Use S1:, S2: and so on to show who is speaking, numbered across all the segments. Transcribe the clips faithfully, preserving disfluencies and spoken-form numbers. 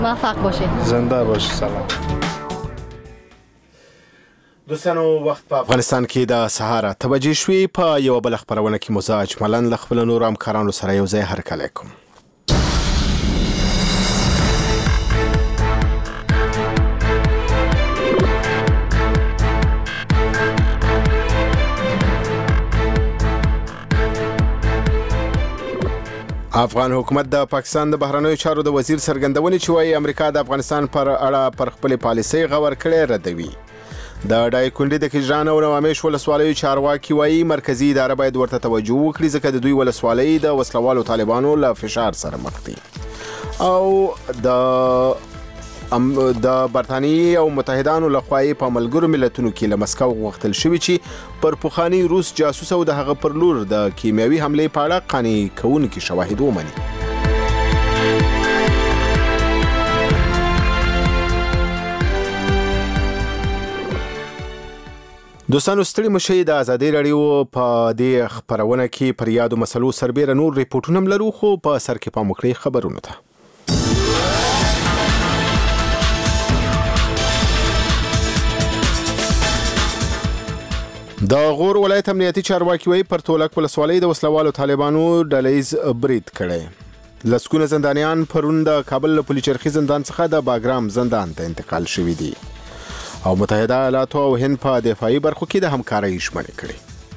S1: موفق باشید.
S2: زنده باشید. سلام.
S3: دوستانو وخت په افغانستان کې د سهار اته بجې شوې. په یو بل خبرونه کې مزاج ملن له خپل نور همکارانو سره یو ځای هرکلی کوم. افغان حکومت د پاکستان د بهرنیو چارو د وزیر څرګندونې چې وايي امریکا د افغانستان پر اړه پر خپل پالیسۍ غور کړی ردوي. د دایکنډي د کجران او نوامیش ولسوالیو چارواکي وايي مرکزی اداره باید ورته توجه وکړي ځکه د دوی ولسوالۍ د وسلوالو طالبانو له فشار سره مخ دي. او د د برتانیې او متحدانو لخوا په ملګرو ملتونو کې له مسکو غوښتل شوي چې پر پخواني روس جاسوس او د هغه پر لور د کیمیاوي حملې په اړه قانع کوونکي شواهد ومني. دوستانو ستړي مشئ. د ازادي راډیو په دې خبرونه کې پر یادو مسلو سربېره نور ریپورټونه هم لرو، خو په سر کې پام وکړئ خبرونو ته. د غور ولایت امنیتي چارواکي وايي پر تولک ولسوالۍ د وسلوالو طالبانو ډلهیز برید کړی. لسګونه زندانیان پرون د کابل له پولي چرخي زندان څخه د باګرام زندان ته انتقال شوي دي او متحده ایالاتو او هند په دفاعي برخو کې د همکارۍ ژمنې کړې.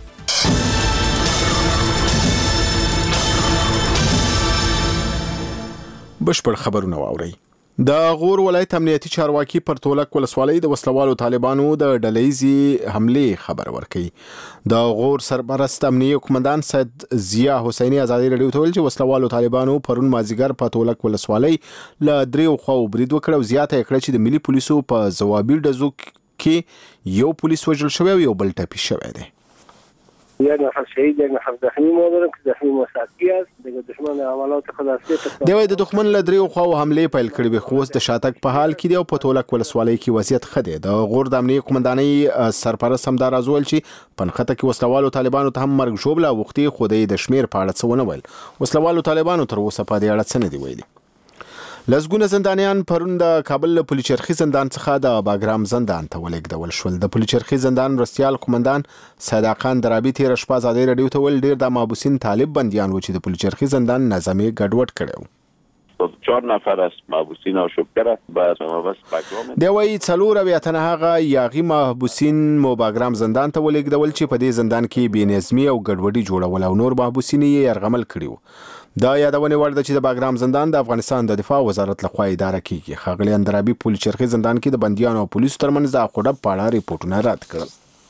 S3: بشپړ خبرونه واورئ. د غور ولایت امنیتي چارواکي پر تولک ولسوالۍ د وسلوالو طالبانو د ډلهیزې حملې خبر ورکړي. د غور سرپرست امنیتي قومندان سید ضیا حسیني ازادي راډیو ته ویل چې وسلوالو طالبانو پرون مازیګر په تولک ولسوالۍ له دریو خواو برید وکړ او زیاته یې کړه چې د ملي پولیسو په ځوابي ډزو کې یو پولیس وژل شوی او یو بل ټپي شوی دی.
S4: یک نفر شهید، یک نفر زخمی ما دارم که زخمی مساعدی است. دیگه دشمن عملات خلاصی
S3: دی وايي د دښمن له دریو خواو حملې پیل کړې وې، خو اوس د شاتګ په حال کې دی او په تولک ولسوالۍ کې وضعیت ښه دی. د غور د امنیتي قومندانۍ سرپرست همدا راز وویل چې په نښته کې وسلوالو طالبانو ته هم مرګ ژوبله اوښتې، خو د شمېر په اړه څه ونه ویل. وسلوالو طالبانو تر اوسه په دې اړه څه نه دي ویلي. لسګونه زندانیان پرون د کابل له پولي چرخي زندان څخه د باګرام زندان ته ولېږدول شول. د پولي چرخي زندان مرستیال قومندان سیداخان درابي تېره شپه ازادي راډیو ته ویل ډېر د محبوسین طالب بندیان و چې د پولي چرخي زندان نظم یې ګډوډ کړی و.
S5: چهار نفر از محبوسین آشوبگر بعد مباحث باګرام
S3: دی وايي څلور اویا تنه هغه یاغي محبوسین مو باګرام زندان ته ولېږدول چې په دې زندان کې بې نظمي او ګډوډي جوړول او نور محبوسین یې یرغمل کړي وو. دا یادونه وړ ده چې د باګرام زندان د افغانستان د دفاع وزارت لخوا اداره کیږي. ښاغلي اندرابي پولي چرخي زندان کې د بندیانو او پولیسو ترمنځ د اخوډب په اړه ریپورټونه رد کړل.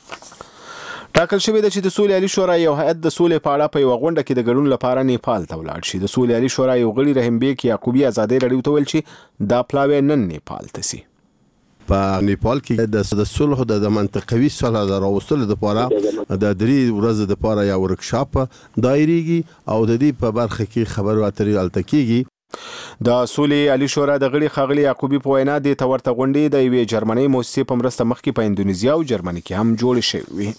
S3: ټاکل شوی ده چې د سولې عالي شورا یو هیئت د سولې په اړه په یوه غونډه کې د ګډون لپاره نیپال ته ولاړ شي. د سولې عالي شورا یو غړي رحیم بیک یعقوبي ازادي راډیو ته ویل چې دا پلاوی نن نیپال ته سي.
S6: په نیپال کې د صلح د منطقوي صلح د راوستلو لپاره د درې ورځې لپاره یو ورکشاپ دایریږي او د دې په برخه کې خبرو اترې الته کیږي.
S3: د سولې عالي شورا د غړي ښاغلي یعقوبي په وینا د تورته غونډې د یوې جرمنۍ مؤسسې په مرسته مخکې په اندونیزیا او جرمني کې هم جوړې شوې وي.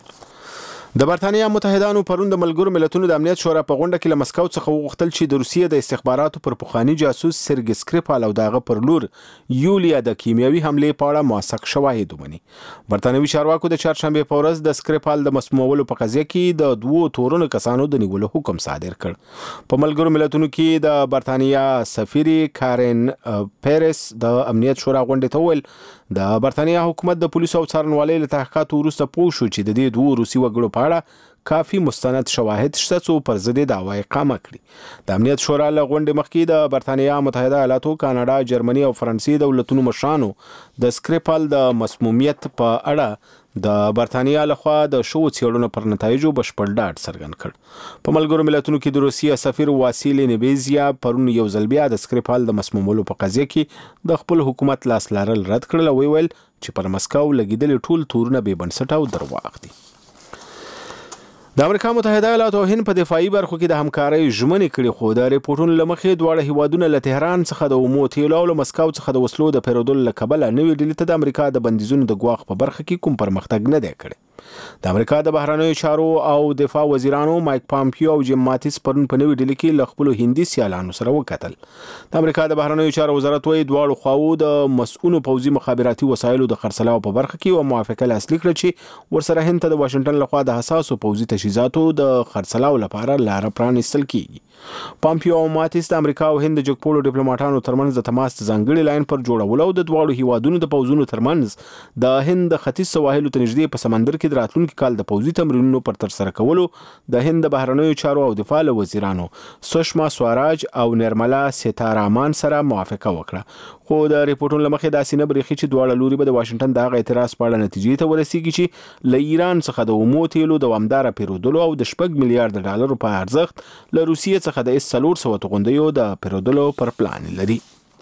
S3: د برتانیا متحدانو پرون د ملګرو ملتونو د امنیت شورا په غونډه کې له مسکو څخه وغوښتل چې د روسیې د استخباراتو پر پخواني جاسوس سرګي سکریپال او دغه پر لور یولیا د کیمیاوي حملې په اړه موثق شواهد ومني. برتانوي چارواکو د چهارشنبه په ورځ د سکریپال د مسمومولو په قضیه کې د دوو تورنو کسانو د نیولو حکم صادر کړ. په ملګرو ملتونو کې د برتانیا سفیري کارن پیرس د امنیت شورا غونډې ته وویل د برتانیا حکومت د پولیسو او څارنوالۍ له تحقیقاتو وروسته پوه شو چې د دې دوو روسي وګړو په اړه کافي مستند شواهد شته څو پر ضد دعوا اقامه کړي. د امنیت شورا له غونډې مخکې د برتانیا متحده ایالاتو، کاناډا، جرمني او فرانسې دولتونو مشرانو د سکریپال د مسمومیت په اړه د برتانیا لخوا د شوو څېړنو پر نتایجو بشپړ ډاډ څرګند کړ. په ملګرو ملتونو کې د روسیې سفیر واسیلی نیبیزیا پرون یو ځل بیا د سکریپال د مسمومولو په قضیه کې د خپل حکومت لاس لرل رد کړل او ویل چې پر مسکو لګیدلي ټول تورونه بې بنسټه او درواغ دي. د امریکا متحده ایالاتو او هند په دفاعي برخو کې د همکارۍ ژمنې کړې، خو د ریپورټونو له مخې دواړه هیوادونه له تهران څخه د اومو تیلو او له مسکو څخه د وسلو د پیرودلو له کبله نوې ډلې ته د امریکا د بندیزونو د ګواښ په برخه کې کوم پرمختګ نه دی کړی. د امریکا د بهرنیو چارو او دفاع وزیرانو مایک پامپیو او جیم ماتیس پرون په نوې ډلې کې له خپلو هندي سیالانو سره وکتل. د امریکا د بهرنیو چارو وزارت وايي دواړو خواو د مسؤلو پوځي مخابراتي وسایلو د خرڅلاو په برخه کې یوه موافقه لاسلیک کړه چې ورسره هند ته د واشنګټن لخوا د حساسو پوځي تجهیزاتو د خرڅلاو لپاره لاره پرانیستل کیږي. پامپیو او ماتیس د امریکا او هند د جګپوړو ډیپلوماټانو ترمنځ د تماس ځانګړي لاین پر جوړولو او د دواړو هیوادونو د پوځونو ترمنځ د هند د ختیځ سواحلو ته نږدې په سمندر کې د راتلونکي کال د پوځي تمرینونو پر ترسره کولو د هند د بهرنیو چارو او دفاع له وزیرانو سشما سواراج او نرملا سیتارامان سره موافقه وکړه. خو د ریپورټونو له مخې داسې نه برېښي چې دواړه لوري به د واشنګټن د هغه اعتراض په اړه نتیجې ته ورسیږي چې له ایران څخه د اومو تیلو دوامداره پیرودلو او د شپږ میلیارډ ډالرو په ارزښت له روسیې څخه د اس څلور سوه توغندیو د پیرودلو پر پلان لري.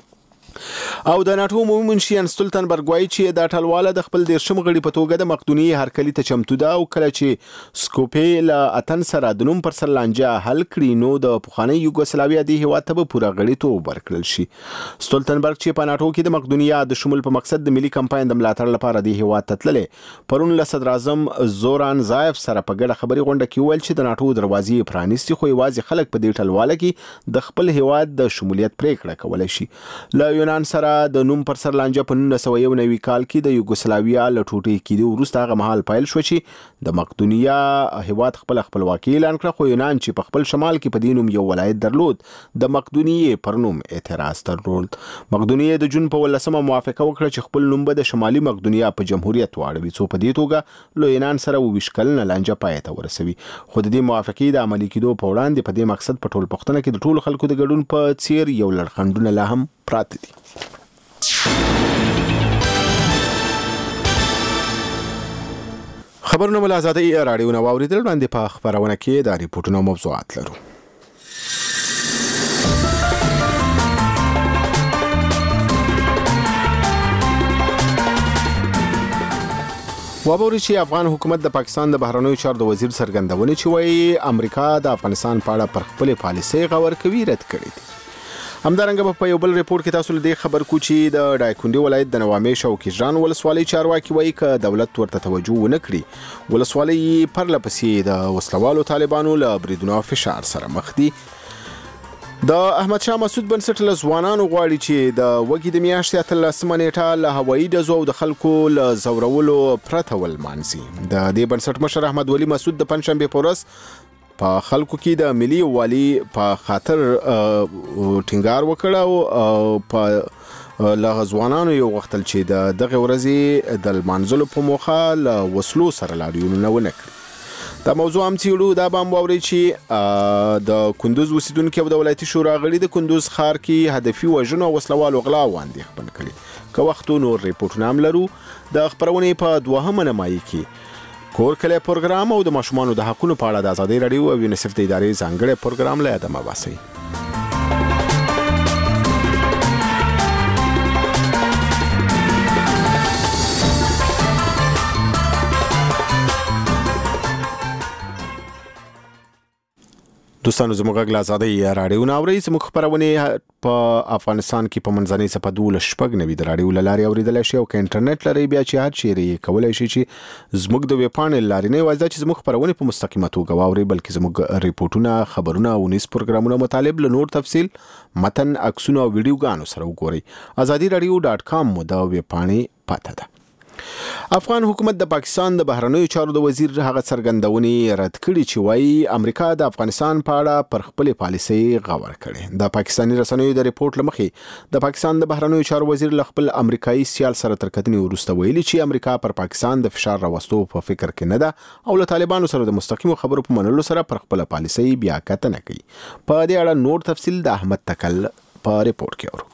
S3: او د ناتو عمومي منشي ان ستولتنبرګ وایي چې د ټلواله د خپل دیرشم غړي په توګه د مقدونیې هرکلي ته چمتو ده او کله چې سکوپې له اتن سره د نوم پر سر لانجه حل کړي نو د پخواني یوګوسلاویا د هیواد ته به پوره غړیتوب ورکړل شي. ستولتنبرګ چې په ناتو کې د مقدونیې د شمول په مقصد د ملي کمپاین د ملاتړ لپاره د هیواد ته تللې، پرون له صدر اعظم زوران زایف سره په ګډه خبري غونډه کې ویل چې د ناتو دروازې پرانیستي، خو یوازې خلک په دې ټلواله کې د خپل هیواد د شمولیت پریکړه کولای شي. له یونان سره د نوم پر سر لانجه په نولس سوه یو نوي کال کې د یوګوسلاویا له ټوټې کېدو وروسته هغه مهال پیل شو چې د مقدونیه هیواد خپل خپلواکي اعلان کړه، خو یونان چې په خپل شمال کې په دې نوم یو ولایت درلود د مقدونیې پر نوم اعتراض درلود. مقدونیې د جون په ولسمه موافقه وکړه چې خپل نوم به د شمالي مقدونیه په جمهوریت واړوي، څو په دې توګه له یونان سره اوویشت کلنه لانجه پای ته ورسوي. خو د دې موافقې د عملي کېدو په وړاندې په دې مقصد په ټول پښتنه کې د ټولو خلکو د ګډون په څیر یو لړخندونه لا هم پراته دي. خبرونه مل آزادۍ راډیو نو اوریدل وړاندې په خبرونه کې د ریپورتونو موضوعات لرو. وابوري چې افغان حکومت د پاکستان د بهرنیو چارو د وزیر څرګندونه چې وایي امریکا د افغانستان په اړه پر خپل پالیسۍ غور کوي رد کړی دي. همدارنګه په یو بل ریپورت کې تاسو له خبر کو چې د ډایکوندي ولایت د نوامیش او کیژان ولسوالۍ چارواکي وایي ک دولت ورته توجه ونه کړي ولسوالۍ پر لپسې د وسلوالو طالبانو له بریدونو فشار سره مخ دي. د احمد شاه مسعود بنسټ له ځوانانو غواړي چې د وګړي د میاشتې اتلسمه نیټه له هوایي ډزو او د خلکو له زورولو پرته ولمانځي. د دې بنسټ مشر احمد ولی مسعود د پنځشنبه په ورځ په خلکو کې د ملي والی په خاطر ټینګار وکړ او په لغزوانانو یو وختل چې د دغه ورځې د منځلو په موخه له وسلو سره لاریونونه ونه کړ. دا موضوع هم چیړو دا بم ووري چې د کندوز اوسیدونکو د ولایتي شورا غړي د کندوز ښار کې هدفي وژنو وسلوالو غلا واندې خپل کړي. که وختو نور ریپورتونه هم لرو. د خبرونه په دوهمه نمایي کې کور کله پروګرام او د ماشومانو د حقونو په اړه د آزادۍ راډیو او یونیسف د ادارې ځانګړي پروګرام له ادمه واسي. دوستانو زموږ غږ آزادۍ راډیو ناوړي زموږ خبرونه په افغانستان کې په منځنۍ صفه دولس شپږ نوي د راډیو لاري اوریدل شي او که انټرنیټ لري بیا چې هر چیرې کولای شي چې زموږ د ویب پاڼې لاري نه وایي چې زموږ خبرونه په مستقیمه توګه واوري بلکې زموږ ریپورتونه خبرونه او نیوز پروګرامونه مطالب له نور تفصیل متن عکسونه او ویډیوګانو سره وګورئ. آزادي رادیو ډاټ کام مو د ویب پاڼې پته ده. افغان حکومت د پاکستان د بهرنیو چارو د وزیر هغه څرګندونې رد کړي چې وایي امریکا د افغانستان په اړه پر خپل پالیسۍ غور کړي. د پاکستاني رسنیو د ریپورت لمخې د پاکستان د بهرنیو چارو وزیر خپل امریکایي سیال سره تر کتنې وروسته ویلي چې امریکا پر پاکستان د فشار راوستو په فکر کې نه ده او له طالبانو سره د مستقیمو خبرو په منلو سره پر خپل پالیسۍ بیا کتنه کوي. په دې اړه نور تفصیل د احمد تکل په ریپورت کې اورو.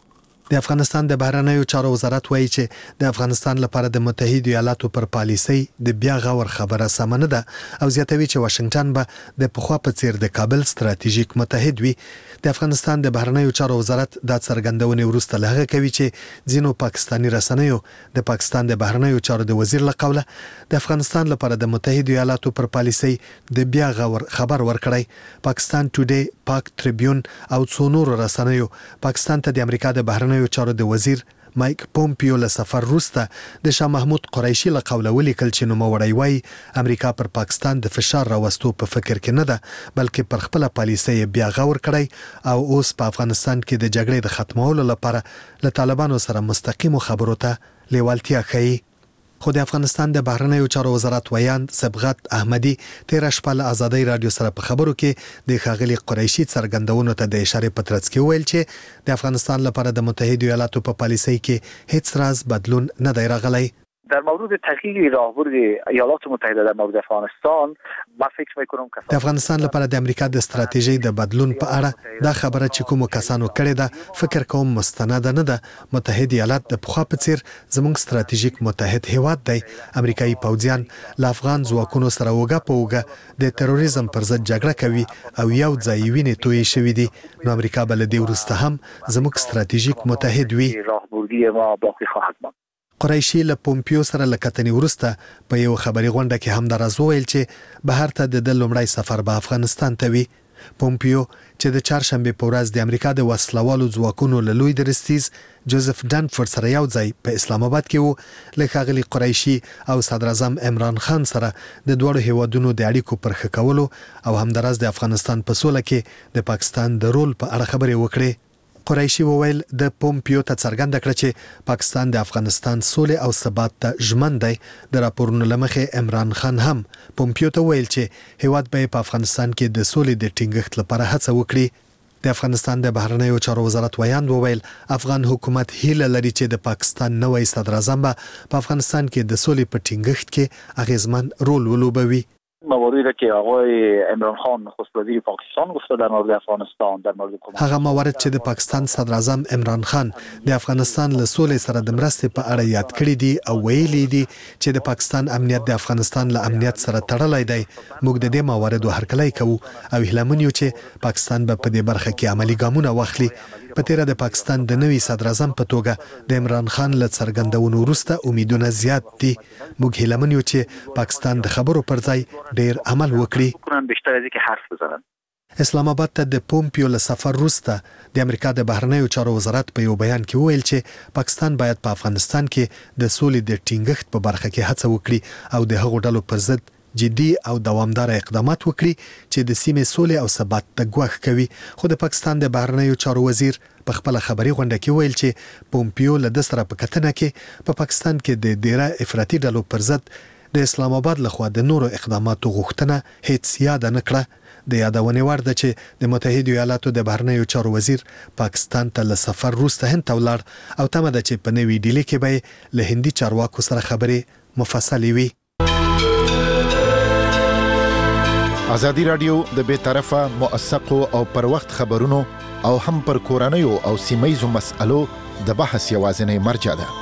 S1: د افغانستان د بهرنیو چارو وزارت وایي چې د افغانستان لپاره د متحده ایالاتو پر پالیسۍ د بیا غور خبره سم نه ده او زیاتوي چې واشنگټن به د پخوا په څیر د کابل ستراتیژیک متحد وي. د افغانستان د بهرنیو چارو وزارت دا څرګندونه وروسته لغه کوي چې ځینو پاکستانی رسنیو د پاکستان د بهرنیو چارو د وزیر له قوله د افغانستان لپاره د متحده ایالاتو پر پالیسۍ د بیا غور خبر ورکړی. پاکستان ټوډے، پاک ټریبیون او څو نور رسنیو پاکستان ته د امریکا د بهرنیو چارو د وزیر مایک پومپیو له سفر وروسته د شاه محمود قریشي له قوله ولیکل چې نوموړی وایي امریکا پر پاکستان د فشار راوستو په فکر کې نه ده بلکې پر خپل پالیسۍ بیا غور کړی او اوس په افغانستان کې د جګړې د ختمولو لپاره له طالبانو سره مستقیمو خبرو ته لیوالتیا ښیي. خو د افغانستان د بهرنیو چارو وزارت ویاند صبغت احمدي تیر شپه له آزادۍ رادیو سره په خبرو کې د ښاغلي قریشي څرګندونو ته د اشارې په ترڅ کې ویل چې د افغانستان لپاره د متحده ایالاتو په پالیسۍ کې هیڅ راز بدلون نه دی راغلی.
S2: در مورد تحقیق راهبرد ایالات متحده در مورد افغانستان ما فکر میکنم که
S1: د افغانستان لپاره د امریکا د ستراتیژۍ د بدلون په اړه دا خبره چې کوم کسانو کړې ده فکر کوم مستند نه ده. متحده ایالات د پخوا په څیر زموږ ستراتیژیک متحد هیواد دی. امریکایي پوځیان له افغان ځواکونو سره وګه په وګه د تروریزم پر ضد جګړه کوي او یو ځای وینې تویې شوې دي. نو امریکا بل دی وروسته هم زموږ ستراتیژیک متحد وي.
S2: راهبردی ما باقی خواهد ماند.
S1: قریشي له پومپیو سره له کتنې وروسته په یو خبري غونډه کې هم دراز وویل چې بهر ته د لومړی سفر به افغانستان ته وي. پومپیو چې د چهارشنبه په ورځ د امریکا د وسلوالو ځواکونو له لوی درستیز جوزف ډانفورد سره یو ځای په اسلام آباد کې وو له ښاغلي قریشي او صدر اعظم عمران خان سره د دوړو هیوادونو د اړیکو پر ښه کولو او همدارس د افغانستان په سوله کې د پاکستان د رول په اړه خبرې وکړې. قریشي وویل د پومپیو ته څرګنده کړه چې پاکستان د افغانستان سولې او ثبات ته ژمن دی. د راپورونو لمخې عمران خان هم پومپیو ته ویل چې هیواد به په افغانستان کې د سولې د ټینګښت لپاره هڅه وکړي. د افغانستان د بهرنیو چارو وزارت ویاند وویل افغان حکومت هیله لري چې د پاکستان نوی صدر اعظم په افغانستان کې د سولې په ټینګښت کې اغیزمن رول ولوبوي.
S2: مواردی که آقای عمران خان نخست وزیر پاکستان گفته در مورد افغانستان در مورد کمک
S1: هغه موارد چې د پاکستان صدر اعظم عمران خان د افغانستان له سولې سره د مرستې په اړه یاد کړی دي او ویلي دي چې د پاکستان امنیت د افغانستان له امنیت سره تړلی دی. موږ د دې مواردو هرکلی کوو او هیلهمن یو چې پاکستان به په دې برخه کې عملی ګامونه واخلي. په تیره د پاکستان د نوي صدر اعظم په توګه د عمران خان له څرګندونو وروسته امیدونه زیات دي. موږ هیلهمن یو چې پاکستان د خبرو پر ځای ډیر عمل وکړي.
S2: بیشتر از اینکه حرف بزنن.
S1: اسلام آباد ته د پومپیو له سفر وروسته د امریکا د بهرنیو چارو وزارت په یو بیان کې وویل چې پاکستان باید په افغانستان کې د سولې د ټینګښت په برخه کې هڅه وکړي او د هغو ډلو پر ضد جدي او دوامدار اقدامات وکړي چې د سیمې سولې او ثبات ته ګواښ کوي. خو د پاکستان د بهرنیو چارو وزیر په خپل خبري غونډه کې ویل چې پومپیو له د سره په کتنه کې په پاکستان کې د ډیره افراطي ډلو پر ضد د اسلام آباد لخوا د نورو اقداماتو غوښتنه هیڅ یاد نه کړه. د یادونې وړ ده چې د متحده ایالاتو د بهرنیو چارو وزیر پاکستان ته له سفر وروسته هند ته ولاړ او تمه ده چې په نوي ډیلي کې به له هندي چارواکو سره خبرې مفصلې وي.
S7: ازادي رادیو د بې طرفه موثقو او پر وخت خبرونو او هم پر کورنیو او سیمایزو مسألو د بحث یوازینی مرجع ده.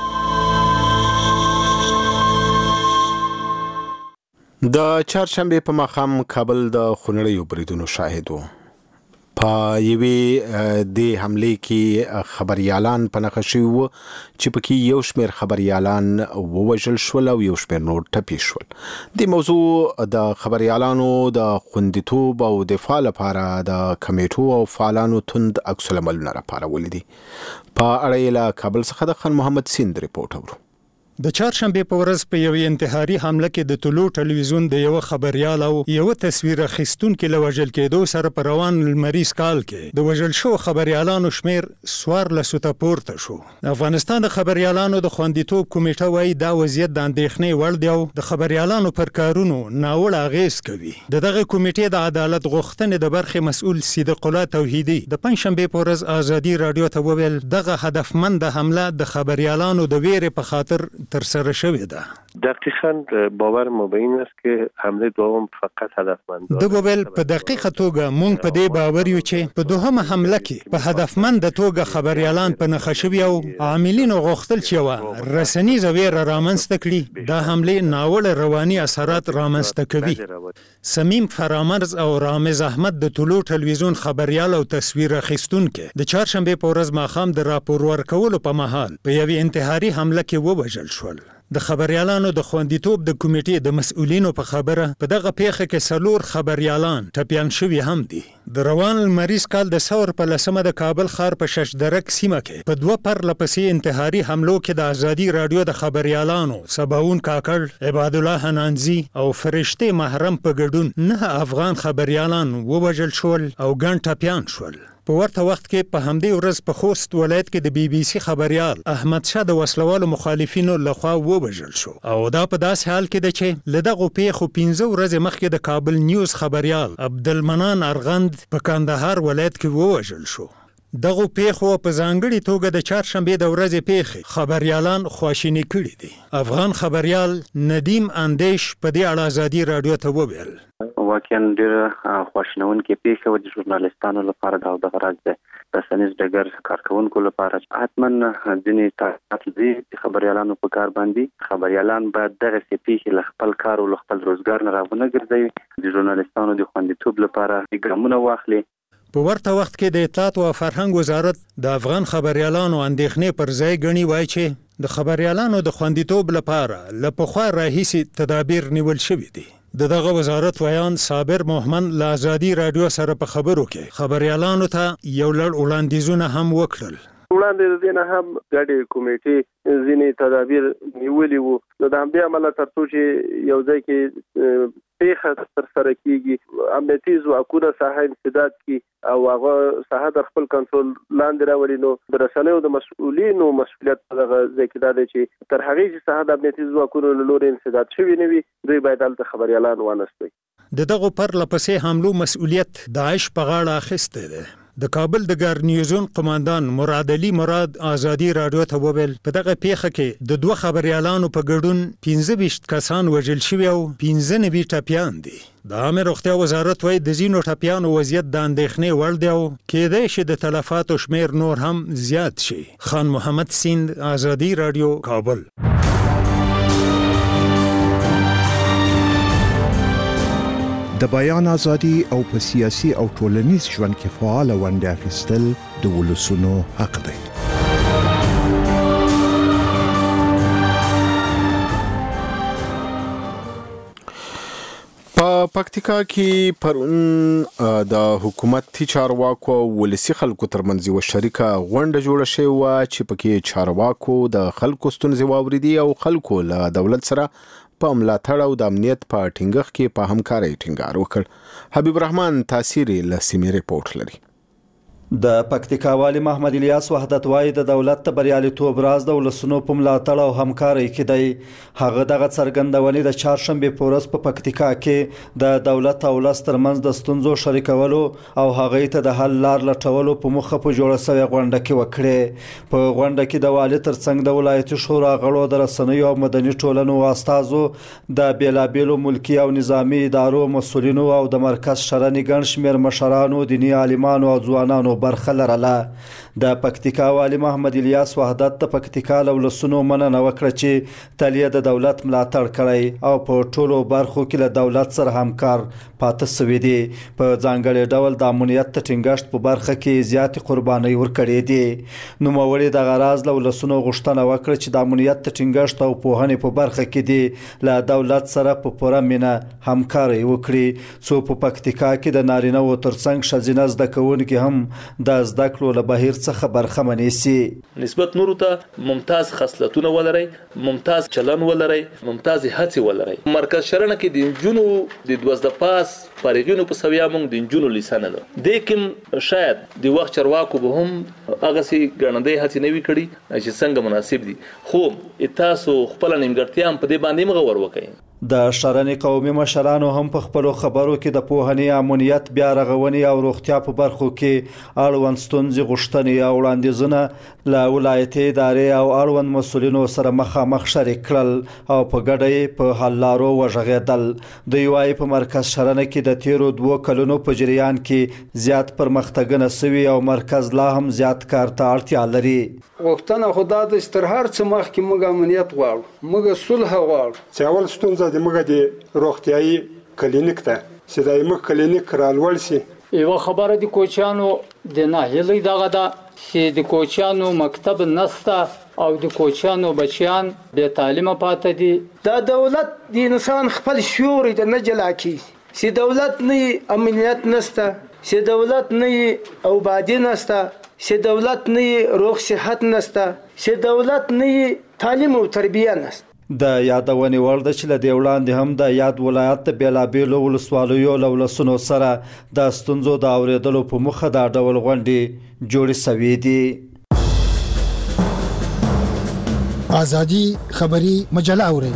S3: د چهارشنبه په ماښام کابل د خونړیو بریدونو شاهد و. په یوې د حملې کې خبريالان په نښه شوي وو چې پکې یو شمېر خبريالان ووژل شول او یو شمېر نور ټپي شول. د موضوع د خبريالانو د خوندیتوب او دفاع لپاره د کمیټو او فعالانو تند عکس العملونه راپارولي دي. په اړه یې له کابل څخه د خان محمد سیند ریپورت اورو.
S8: د چهارشنبه په ورځ په یو انتحاري حمله کې د طلوع ټلویزیون د یو خبريال او یو تصویر اخیستونکو له وژل کېدو سره په روان لمریز کال کې د وژل شو خبريالانو شمیر سوار له سوته پورته شو. د افغانستان د خبريالانو د خوندیتوب کمیټه وايي دا وضعیت د اندېښنې وړ دی او د خبريالانو پر کارونو ناوړه اغیز کوي. دغه کمیټې د عدالت غوښتنې د برخې مسؤل صدیق الله توحیدی د پنځشنبه په ورځ ازادي رادیو ته وویل دغه هدفمند حمله د خبريالانو د ویرې په خاطر تر سره شوې ده.
S4: دقیقاً باور ما به این است که حمله دوم فقط هدفمند
S8: د ویل په دقیقه توګه مونږ په دې باور یو چې په دوهمه حمله کې په هدفمند توګه خبريالان په نښه شوي او عاملینو غوښتل چې و رسنیزه ویره رامنځته کړي دا حمله ناوړه رواني اثرات رامنځته کوي. سمیم فرامرز او رامز احمد د طلوع ټلویزیون خبريال او تصویر اخیستونکو د چهارشنبه په ورځ ماښام د راپور ورکولو په مهال په یوې انتحاري حمله کې ووژل شول. د خبريالانو د خوندیتوب د کمیټې د مسؤلینو په خبره په دغه پیښه کې څلور خبريالان ټپیان شوي هم دي. د روان المریز کال د ثور په لسمه د کابل ښار په ششدرک سیمه کې په دوه پرله پسې انتحاري حملو کې د ازادي رادیو د خبريالانو سباون کاکړ، عباد الله حنانزي او فرشته محرم په ګډون نه افغان خبريالان ووژل شول او ګڼ ټپیان شول. په ورته وخت کې په همدې ورځ په خوست ولایت کې د بي بي سي خبريال احمد شاه د وسلوالو مخالفینو لخوا ووژل شو او دا په داسې حال کې ده چې له دغو پیښو پنځه ورځې مخکې د کابل نیوز خبريال عبدالمنان ارغند په کندهار ولایت کې ووژل شو. دغه پیښو په ځانګړي توګه د چهارشنبه د ورځې پیښې خبريالان خواشینی کړي دي. افغان خبريال ندیم اندیش په دې اړه ازادي رادیو ته وویل
S9: واقعا ډېر خواشینونکې پیښه وه د ژورنالستانو لپاره دا د غرض د رسنیز ډګر کارکوونکو لپاره حتما ځینې تاثیرات دي چې خبريالانو په کار باندې خبريالان باید دغسې پیښې له خپل کار او له خپل روزګار نه راونه ګرځوي د ژورنالستانو د خوندیتوب لپاره ګامونه واخلي.
S8: په ورته وخت کې د اطلاعات او فرهنګ وزارت د افغان خبريالانو اندېښنې پر ځای ګڼي وایي چې د خبريالانو د خوندیتوب لپاره له پخوا راهیسې تدابیر نیول شوي دي. د دغه وزارت ویان صابر محمد له ازادي رادیو سره په خبرو کې خبريالانو ته یو لړ وړاندیزونه هم وکړل.
S4: وړاندې د دې نه هم ګډې کمیټې ځینې تدابیر نیولي وو. نو د همدې امله تر څو چې یو ځای کې پیښه ترسره کیږي امنیتي ځواکونه ساحه امتداد کړي او هغه ساحه در خپل کنټرول لاندې راوړي نو د رسنیو د مسؤلینو مسؤلیت په دغه ځای کې دا دی چې تر هغې چې ساحه د امنیتي ځواکونو له لورې امتداد شوي نه وي دوی باید هلته خبريالان وانستوي.
S8: د دغو پرله پسې حملو مسؤلیت داعش په غاړه اخیستی دی. د کابل د ګارنیزون قماندان مراد علي مراد ازادي رادیو ته وویل په دغه پیښه کې د دوه خبريالانو په ګډون پنځه ویشت کسان وژل شوي او پنځه نوي ټپیان دي. د عامه روغتیا وزارت وايي د ځینو ټپیانو وضعیت د اندېښنې وړ دی او کېدای شي د تلفاتو شمیر نور هم زیات شي. خان محمد سیند، ازادي رادیو، کابل.
S10: د بیان ازادي او په سیاسي او ټولنیز ژوند کې فعال ونډه اخیستل د ولسونو حق دی.
S3: په پکتیکا کې پرون د حکومتي چارواکو او ولسي خلکو ترمنځ یوه شریکه غونډه جوړه شوې وه چې پکې چارواکو د خلکو ستونزې واورېدې او خلکو له دولت سره په ملاتړ او د امنیت په ټینګښت کې په همکارۍ ټینګار وکړ. حبیب رحمان تاثیر له سیمې ریپورت لري.
S11: د پکتیکا والی محمد الیاس وحدت وايي د دولت ته بریالیتوب راز د ولسونو په ملاتړ او همکارۍ کې دی. هغه دغه څرګندونې د چهارشنبې په ورځ په پکتیکا کې د دولت او ولس ترمنځ د ستونزو شریکولو او هغې ته د حل لار لټولو په موخه په جوړه سوې غونډه کې وکړې. په غونډه کې د والي ترڅنګ د ولایتي شورا غړو، د رسنیو او مدني ټولنو استازو، د بیلابیلو ملکي او نظامی ادارو مسؤلینو او د مرکز شرنې ګڼ شمېر مشرانو، دیني عالمانو او ځوانانو برخه لرله. د پکتیکا والی محمد الیاس وحدت د پکتیکا له ولسونو مننه وکړه چې تل یې د دولت ملاتړ کړی او په ټولو برخو کې له دولت سره همکار پاتې سوي دي. په ځانګړي ډول د امنیت د ټینګښت په برخه کې زیاتې قربانۍ ورکړې دي. نوموړي دغه راز له ولسونو غوښتنه وکړه چې د امنیت د ټینګښت او پوهنې په برخه کې دي له دولت سره په پوره مینه همکارۍ وکړي، څو په پکتیکا کې د نارینه‌وو ترڅنګ ښځینه زده کوونکي هم د زده کړو له بهیر څخه برخمن شي.
S12: نسبت نورو ته ممتاز خصلتونه ولري، ممتاز چلن ولري، ممتاز هڅې ولري. مرکز شرنه کې د نجونو د دوزده پاس فارغینو په سویا موږ د نجونو لیسانه ده. د کوم شاید د وخت چرواکو به هم هغه سي ګڼندې هڅې نه وي کړي چې څنګه مناسب دي، خو تاسو خپل نیمګړتیا هم په دې باندې مغور وکړئ.
S11: د شرنې قومي مشرانو هم په خپلو خبرو کې د پوهنې، امنیت، بیا رغونې او روغتیا په برخو کې اړوند ستونزې، غوښتنې او وړاندیزونه له ولایتي ادارې او اړوند مسؤلینو سره مخامخ شریک کړل او په ګډه یې په حل لارو وغږېدل. دوی وایي په مرکز شرنه کې د تیرو دوو کلونو په جریان کې زیات پرمختګونه سوي او مرکز لا هم زیات کار ته اړتیا لري.
S13: غوښتنه خو دا ده چې تر هر څه مخکې موږ امنیت غواړو، موږ صلح غواړو.
S14: چې اول ستونزه د موږ د روغتیایي کلینیک ته چې د موږ کلینیک رالوړ شي.
S15: یوه خبره د کوچیانو د ناهیلۍ دغه ده چې د کوچیانو مکتب نسته او د کوچیانو بچیان بې تعلیمه پاتې دي.
S13: دا دولت د انسان خپل شعور د نه جلا کیږي چې دولت نه امنیت نسته، چې دولت نه آبادي نسته، چې دولت نه روغ صحت نسته، چې دولت نه تعلیم او تربیه نسته.
S11: د یادونې وړ ده چې له دې وړاندې هم د یاد ولایت د بېلابېلو ولسوالیو له ولسونو سره د ستونزو د اورېدلو په موخه دا ډول غونډې جوړې سوي دي.
S16: آزادي خبري مجله اورئ.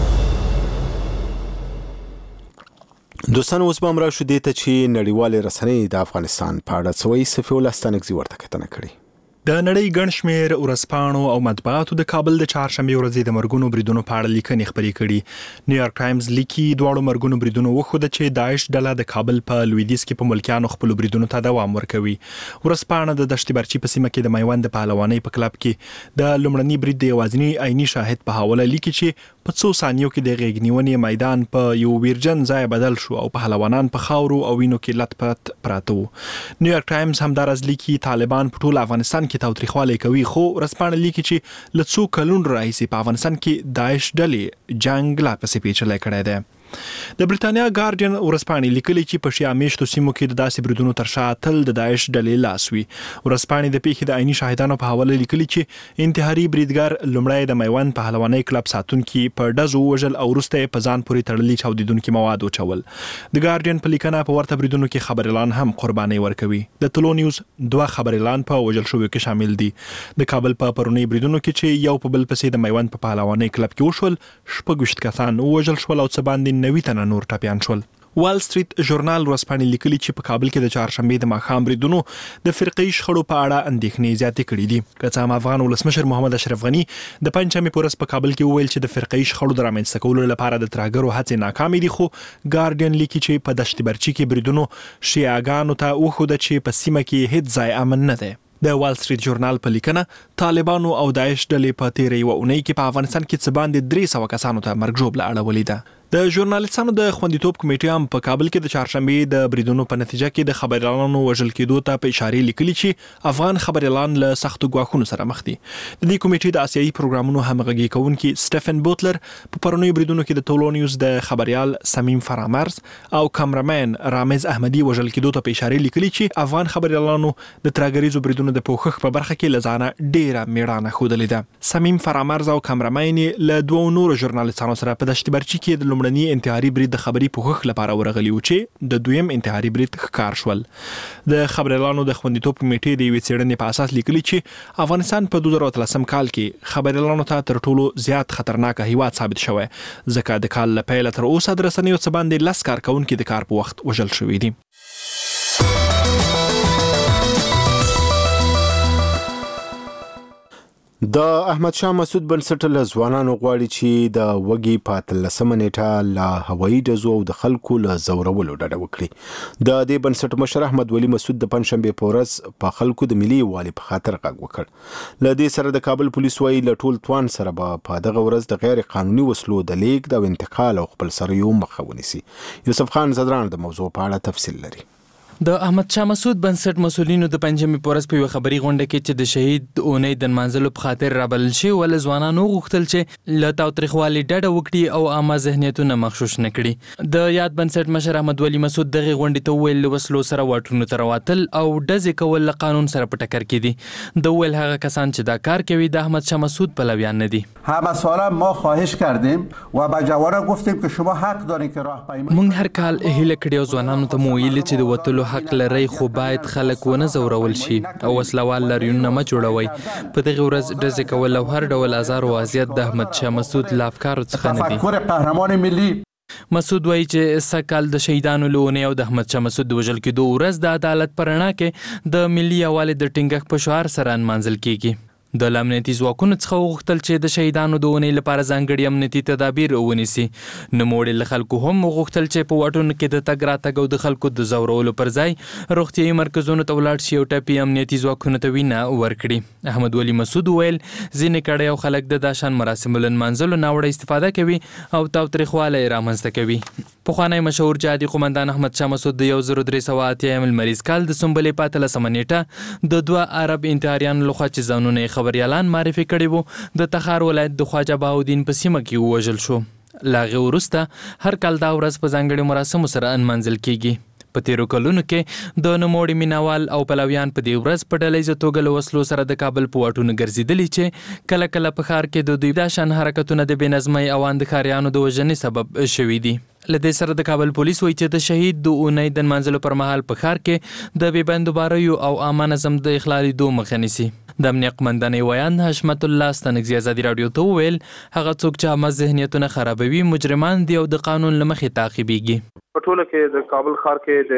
S3: دوستان اوس به هم راشو دې ته چې نړیوالې رسنۍ د افغانستان په اړه څه وایي. صفي الله ستانکزي ورته کتنه کړې.
S17: د نړۍ ګڼ شمېر ورځپاڼو او مطبوعاتو د کابل د چهارشنبې ورځې د مرګونو بریدونو په اړه لیکنې خپرې کړي. نیویارک ټایمز لیکي دواړو مرګونو بریدونو وښوده چې داعش ډله د کابل په لویدیځ کې په ملکیانو خپلو بریدونو ته دوام ورکوي. ورځپاڼه د دشت برچي په سیمه کې د میوند د پهلوانۍ په کلب کې د لومړني برید د یوازیني عیني شاهد په حواله لیکي چې په څو ثانیو کې د غېږ نیونې میدان په یو ویرجن ځای بدل شو او پهلوانان په خاورو او وینو کې لت پت پراته وو. نیویارک ټایمز همداراز لیکي طالبان په ټول افغانستان کې تاوتریخوالی کوي، خو ورځپاڼه لیکي چې له څو کلونو راهیسې په افغانستان کې داعش ډلې جنګ لا پسې پیچلی کړی دی. د بریتانیا ګارډین ورځپاڼې لیکلي چې په شیعه میشتو سیمو کې د داسې بریدونو تر شا تل د داعش ډلې لاس وي. ورځپاڼې د پیښې د عیني شاهدانو په حواله لیکلي چې انتحاري بریدګر لومړی د میوند پهلوانۍ کلب ساتونکي په ډزو وژل او وروسته یې په ځان پورې تړلي چاودیدونکي مواد وچول. د ګارډین په لیکنه په ورته بریدونو کې خبریالان هم قرباني ورکوي. د تلو نیوز دوه خبریالان په وژل شویو کې شامل دي. د کابل په پرونی بریدونو کې چې یو په بل پسې د میوند په پهلوانۍ کلب کې وشول، شپږ ویشت کسان ووژل شول او څه باندې نوي تنه نور ټپیان شول. وال سټریټ ژورنال ورځپاڼې لیکلي چې په کابل کې د چهارشنبې د ماښام بریدونو د فرقې شخړو په اړه اندېښنې زیاتې کړي دي. که څه هم افغان ولسمشر محمد اشرف غني د پنجشنبې په ورځ په کابل کې وویل چې د فرقې شخړو د رامنځته کولو لپاره د ترهګرو هڅې ناکامې دي، خو ګارډین لیکي چې په دشت برچي کې بریدونو شیعاګانو ته وښوده چې په سیمه کې هیڅ ځای امن نه دی. د وال سټریټ ژورنال په لیکنه طالبانو او داعش ډلې په تیرې یوه اونۍ کې په افغانستان کې څه باندې درې سوه کسانو ته مرګ ژوبله اړولې ده. د ژورنالیستانو د خوندیتوب کمیټې هم په کابل کې د چهارشنبې د بریدونو په نتیجه کې د خبریالانو وژل کېدو ته په اشارې لیکلي چې افغان خبریالان له سختو ګواښونو سره مخ دي. د دې کمیټې د آسیایي پروګرامونو همغږي کوونکي سټیفن بوتلر په پرونیو بریدونو کې د تولو نیوز د خبریال سمیم فرامرز او کامرمین رامز احمدي وژل کېدو ته په اشارې لیکلي چې افغان خبریالانو د ترهګریزو بریدونو د پوښښ په برخه کې له ځانه ډیره میړانه ښودلې ده. سمیم فرامرز او کامرمین له دوو نورو ژورنالیستانو سره په دشت برچي کې د لومړني انتحاري برید د خبري پوښښ لپاره ورغلي وو چې د دویم انتحاري برید ښکار شول. د خبریالانو د خوندیتوب کمیټې د یوې څېړنې په اساس لیکلي چې افغانستان په دوه زره اتلسم کال کې خبریالانو ته تر ټولو زیات خطرناک هیواد ثابت شوی، ځکه د کال له پیله تر اوسه د رسنیو څه باندې لس کارکوونکي د کار په وخت وژل شوي دي.
S3: د احمد شاه مسعود بنسټ له ځوانانو غواړي چې د وږي په اتلسمه نیټه له هوایي ډزو او د خلکو له ځورولو ډډه وکړي. د دې بنسټ مشر احمد ولي مسعود د پنجشنبې په ورځ په خلکو د ملي یووالي په خاطر غږ وکړ. له دې سره د کابل پولیس وايي له ټول توان سره به په دغه ورځ د غیر قانوني وسلو د لیږد او انتقال او خپلسریو مخه ونیسي. یوسف خان زدران د موضوع په اړه تفصیل لري.
S18: د احمد شاه مسعود بنسټ مسؤلینو د پنجشنبې په ورځ په یوه خبري غونډه کې چې د شهید اونۍ د نمانځلو په خاطر رابلل شوي ول ځوانانو غوښتل چې له تاوتریخوالي ډډه وکړي او عامه ذهنیتونه مغشوش نه کړي. د یاد بنسټ مشر احمد ولي مسعود دغې غونډې ته وویل له وسلو سره واټونو ته راوتل او ډزې کول له قانون سره په ټکر کې دي. د وویل هغه کسان چې دا کار کوي د احمد شاه مسعود پلویان نه دي.
S19: همه ساله ما خواهش کردیم و به جوانان گفتیم که شما حق دارید که راهپیمایی.
S18: موږ هر کال هیله کړې او ځوانانو ته مو ویلي چې د وتلو په حق لري خو باید خلک ونه زورول شي او وسلوال لاریونونه مه جوړوي. په دغه ورځ ډزې کول او هر ډول ازار او اذیت د احمد شاه مسعود له افکارو څخه نه دي.
S19: تفکر قهرمان ملی
S18: مسعود وایي چې سږکال د شهیدانو له اونۍ او د احمد شاه مسعود د وژل کېدو ورځ د عدالت په رڼا کې د ملي یووالي د ټینګښت په شعار سره نمانځل کېږي. د امنیتي ځواکونو څخه وغوښتل چې د شهیدانو د اونۍ لپاره ځانګړي امنیتي تدابیر ونیسي. نوموړي له خلکو هم وغوښتل چې په واټونو کې د تګ راتګ او د خلکو د ځورولو پر ځای روغتیایي مرکزونو ته ولاړ شي او ټپي امنیتي ځواکونو ته وینه ورکړي. احمد ولي مسعود وویل ځینې کړۍ او خلک د داشان مراسمو له نمانځلو ناوړه استفاده کوي او تاوتریخوالی رامنځته کوي. پخوانی مشهور جهادي قومندان احمد شاه مسعود د یو زر درې سوه اتیا لمریز کال د سنبلې په اتلسمه نیټه د دوه عرب انتحاریانو لخوا چې ځانونه یې خبریالان معرفي کړي وو د تخار ولایت د خواجه بهاودین په سیمه کې ووژل شو. له هغې وروسته هر کال دا ورځ په ځانګړي مراسمو سره نمانځل کیږي. په تیرو کلونو کې د نوموړي مینوال او پلویان په دې ورځ په ډلیزه توګه له وسلو سره د کابل په واټونو ګرځېدلي چې کله کله په ښار کې د دوی دا شان حرکتونه د بې نظمۍ او اندېښاریانو د وژنې سبب شوي دي. له دې سره د کابل پولیس وایي چې د شهید د اونۍ د نمانځلو پر مهال په ښار کې د بې بندوباریو او عامه نظم د اخلالېدو مخه نیسي. د امنیه قمندانۍ ویان حشمت الله ستانکزي ازادي راډیو ته وویل هغه څوک چې عامه ذهنیتونه خرابوي مجرمان دي او د قانون له مخې تعقیبېږي.
S20: په ټوله کې د کابل ښار کې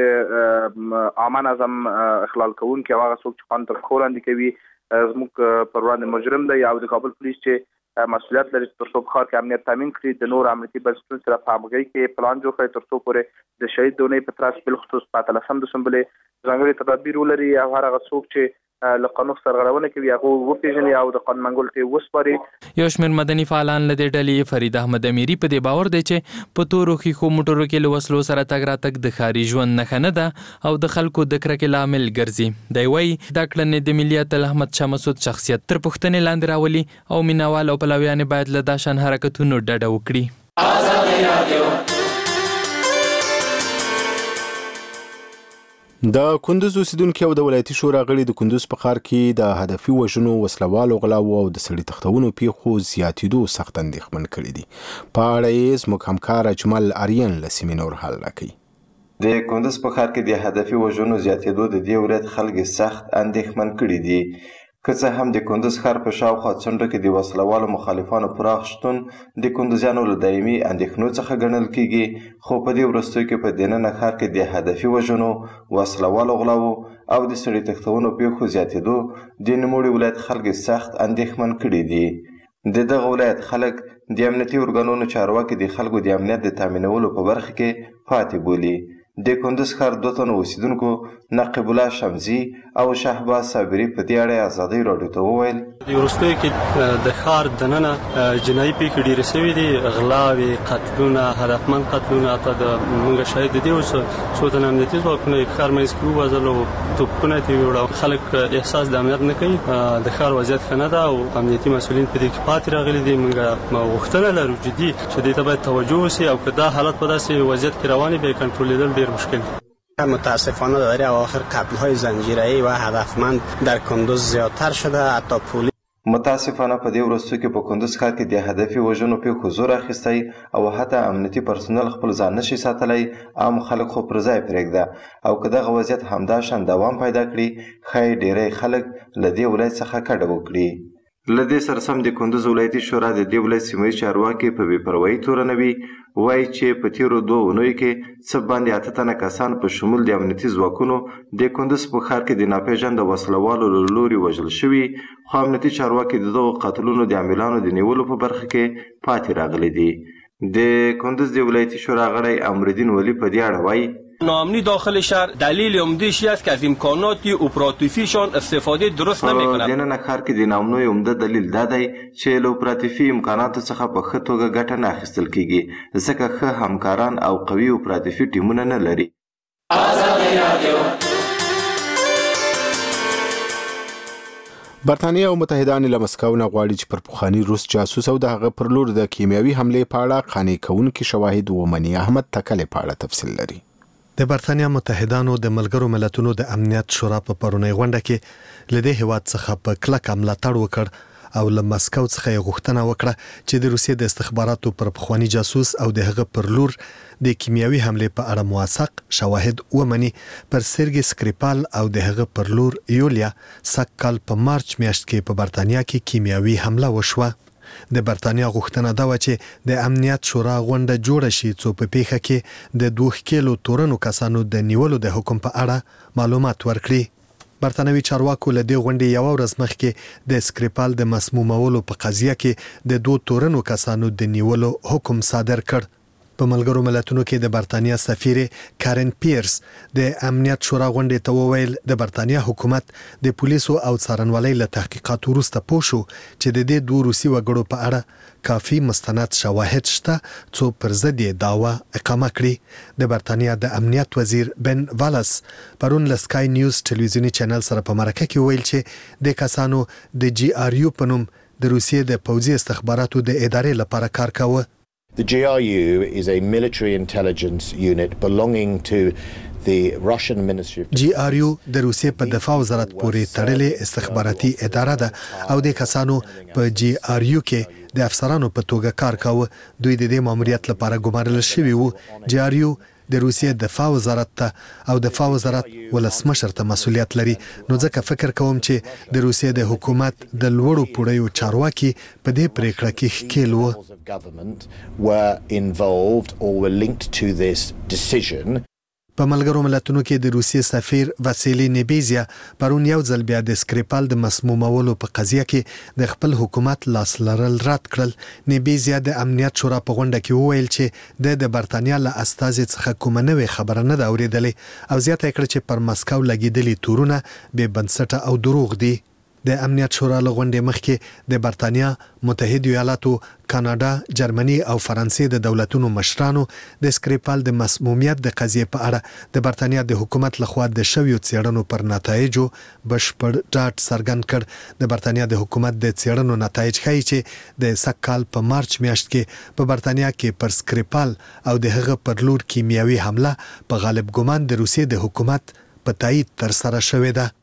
S20: د عامه نظم اخلال کوونکي او هغه څوک چې قانون تر پښو لاندې کوي زموږ پر وړاندې مجرم دی او د کابل پولیس چې مسؤلیت لري تر څو په ښار کې امنیت تامین کړي د نور امنیتي بنسټونو سره په همغږۍ کې پلان جوړ کړي تر څو پورې د شهید د اونۍ په ترڅ بالخصوص په اتلسم د سنبلې ځانګړي تدابیر ولري او هر هغه څوک چې له قانون سرغړونه کوي هغه وپېژني او د قانون منګولو ته وسپاري.
S18: یو شمېر مدني فعالان له دې ډلې فرید احمد امیري په دې باور دی چې په تورو ښیښو موټرو کې له وسلو سره تګ راتګ د ښاري ژوند نښه نه ده او د خلکو د کرکې لامل ګرځي. دی وایي دا کړنې د ملي اتل احمد شاه مسعود شخصیت تر پوښتنې لاندې راولي او مینوال او پلویان باید له دا شان حرکتونو ډډه وکړي.
S3: د کندوز اوسیدونکو او د ولایتي شورا غړي د کندوز په ښار کې د هدفي وژنو، وسلوالو غلاو او د سړي تښتونو پیښو زیاتېدو سخت اندېښمن کړي دي. په اړه یې زموږ همکار اجمل آریان له سیمې نور حال راکوي.
S21: د کندوز په ښار کې د هدفي وژنو زیاتېدو د دې ورځ خلک سخت اندېښمن کړي دي. که څه هم د کندوز ښار په شاوخوا څنډو کې د وسلوالو مخالفانو پراخ شتون د کندوزیانو له دایمي اندېښنو څخه ګڼل کېږي، خو په دې وروستیو کې په دننه ښار کې د هدفي وژنو، وسلوالو غلاو او د سړي تښتونو پیښو زیاتېدو د نوموړي ولایت خلک سخت اندېښمن کړي دي. د دغه ولایت خلک د امنیتي ارګانونو چارواکي د خلکو د امنیت د تامینولو په برخه کې پاتې بولي. د کندوز ښار دوه تنو اوسیدونکو نقیب الله شمزي او شهباز صابري په دې اړه ازادي راډیو ته وویل
S22: د وروستیو کې د ښار دننه جنایي پیښې ډېرې سوي دي، غلاوې، قتلونه، هدفمند قتلونه، حتی د موږ شاهد د دې اوس څو تنه امنیتي ځواکونه یې ښار منځ کې ووژل او توپونه یې ترې ویوړل. خلک احساس د امنیت نه کوي. د ښار وضعیت ښه نه ده او امنیتي مسؤلین په دې کې پاتې راغلي دي. موږ غوښتنه لرو جدي چې دې ته باید توجه وشي او که دا حالت په داسې وضعیت کې روان وي بیا یې کنټرولېدل ډېر مشکل دی.
S23: متاسفانه در اواخر قتل‌های زنجیره‌ای و هدفمند در کندوز زیادتر شده. حتی پولیس
S21: متاسفانه په دې وروستیو کې په کندوز ښار کې د هدفي وژنو پیښو زور اخیستی او حتی امنیتي پرسونل خپل ځان نشي ساتلی، عام خلک خو پر ځای پرېږده. او که دغه وضعیت همداشان دوام پیدا کړي ښایي ډېری خلک له دې ولایت څخه کډه وکړي. له دې سره سم د کندوز ولایتي شورا د دې ولایت سیمهییز چارواکي په بې پروایي تورنوي. وایي چې په تیرو دوه اونیو کې څه باندې اته تنه کسان په شمول د امنیتي ځواکونو د کندوز په ښار کې د ناپېژانده وسلوالو له لوري وژل شوي، خو امنیتي چارواکي د دغو قتلونو د عاملانو د نیولو په برخه کې پاتې راغلي دي. د کندوز د ولایتي شورا غړی امرالدین ولی په دې اړه وایي
S24: ناامنی داخل شهر دلیل عمده‌اش است که از امکانات اپراتیفیشان استفاده درست نمی‌کنند.
S21: په دننه ښار کې د ناامنۍ عمده دلیل دا دی چې له اپراتیفي امکاناتو څخه په ښه توګه ګټه نه اخیستل کیږي، ځکه ښه همکاران او قوي اپراتیفي ټیمونه نه لري.
S3: برتانیه او متحدان له مسکو نه غواړي چې پر پخواني روس جاسوس او د هغه پر لور د کیمیاوي حملې په اړه قانع کوونکي شواهد ومني. احمد تکلې په اړه تفصیل لري.
S1: د برتانیا متحدانو د ملګرو ملتونو د امنیت شورا په پرونی غونډه کې لدې هیواد څخه په کلک ملاتړ وکړ او له مسکو څخه یې غوښتنه وکړه چې د روسیې د استخباراتو پر پخوانی جاسوس او د هغه پر لور د کیمیاوي حمله په اړه موثق شواهد ومني. پر سرګي سکریپال او د هغه پر لور یولیا سکال په مارچ میاشت کې په برتانیا کې کیمیاوي حمله وشوه. د برتانیا غوښتنه دا و چې د امنیت شورا غونډه جوړه شي څو په پیښه کې د دوه کیلو تورنو کسانو د نیولو د حکم په اړه معلومات ورکړي. برتانوي چارواکو له دې غونډې یو ورځ مخکې د سکریپال د مسمومولو په قضیه کې د دوه تورنو کسانو د نیولو حکم صادر کړ. په ملګرو ملتونو کې د برتانیا سفیر کارن پیرس د امنیت شورا غونډې ته وویل د برتانیا حکومت د پولیسو او څارنوالۍ له تحقیقات وروسته پوه شو چې د دې دوه روسي وګړو په اړه کافي مستند شواهد شته څو پر ضد یې دعوا اقامه کړي. د برتانیا د امنیت وزیر بن والاس پرون له سکای نیوز ټلویزیونی چینل سره په مرکه کې ویل چې د کسانو د جی آر یو په نوم د روسیې د پوځي استخباراتو د ادارې لپاره کار کاوه.
S2: The G R U is a military intelligence unit belonging to the Russian Ministry of
S1: جی آر یو د روسیې په دفاع وزارت پورې تړلې استخباراتي اداره ده او د کسانو په جی آر یو کې د افسرانو په توګه کار کاوه. دوی د دې ماموریت لپاره ګمارل شوي وو. جی آر یو د روسیې دفاع وزارت ته او دفاع وزارت ولسمشر ته مسؤلیت لري. نو ځکه فکر کوم چې د روسیې د حکومت د لوړو پوړیو چارواکي په دې پریکړه کې ښکیل وو.
S2: were involved or were linked to this decision.
S1: په ملګرو ملتونو کې د روسیې سفیر واسیلی نیبیزیا پرون یو ځل بیا د سکریپال د مسمومولو په قضیه کې د خپل حکومت لاس لرل رد کړل. نیبیزیا د امنیت شورا په غونډه کې وویل چې د د برتانیا له استازي څخه کومه نوې خبره نه ده اورېدلې او زیاته کړه چې پر مسکو لګېدلي تورونه بې بنسټه او دروغ دي. د امنیت شورا له غونډې مخکې د برتانیا، متحده ایالاتو، کاناډا، جرمني او فرانسې د دولتونو مشرانو د سکریپال د مسمومیت د قضیې په اړه د برتانیا د حکومت لخوا د شویو څېړنو پر نتایجو بشپړ ډاډ څرګند کړ. د برتانیا د حکومت د څېړنو نتایج ښیي چې د سږ کال په مارچ میاشت کې په برتانیا کې پر سکریپال او د هغه پر لور کیمیاوي حمله په غالب ګمان د روسیې د حکومت په تایید ترسره شوې ده.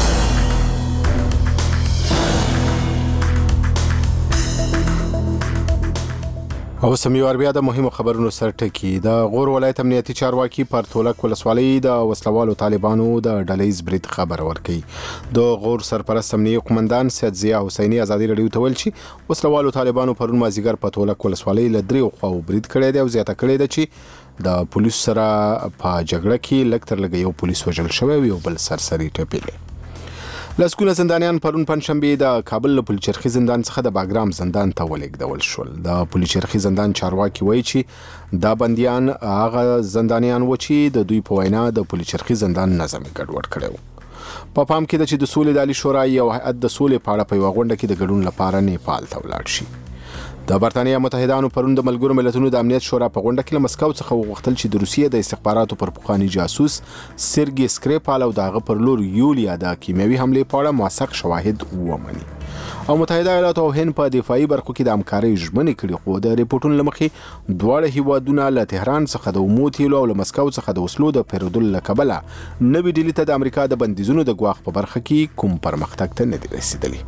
S3: او سمیوار بیا د مهمو خبرونو سره ټکی. د غور ولایت امنیتي چارواکي پر تولک ولسوالۍ د وسلوالو طالبانو د ډلهیز برید خبر ورکړي. د غور سرپرست امنیتي قومندان سید ضیا حسیني ازادي رادیو ته ویل چې وسلوالو طالبانو پرون مازیګر په تولک ولسوالۍ له دریو خواو برید کړی دی او زیاته کړی دی چې د پولیس سره په جګړه کې لږ تر لږه یو پولیس وژل شوی او بل سرسري ټپیلی. لسکونه زندانیان پرون پنځشنبه د کابل له پلچرخي زندان څخه د باګرام زندان ته ولېږدول شول. د پلچرخي زندان چارواکي وایي چې دا بندیان هغه زندانیان و چې د دوی په وینا د پلچرخي زندان نظم ګډوډ کړو. په پام کې د چې د سولې د عالی شورا یو هیئت د سولې په اړه په یوه غونډه کې د ګډون لپاره نیپال ته ولاړ شي. د برتانیا متحدانو پرون د ملګرو ملتونو د امنیت شورا په غونډه کې له مسکو څخه وغوښتل چې د روسیې د استخباراتو پر پخوانی جاسوس سرګي سکریپال او دغه پر لور یولیا د کیمیاوي حمله په اړه موثق شواهد ومني. او متحده ایالات او هند په دفاعي برخو کې د همکارۍ ژمنې کړې خو د ریپورتونو له مخې دواړه هیوادونه له تهران څخه د اومو تیلو او له مسکو څخه د وسلو د پیرودلو له کبله نوې ډیلي ته د امریکا د بندیزونو د ګواښ په برخه کې کوم پرمختګ ته نه دي رسیدلي.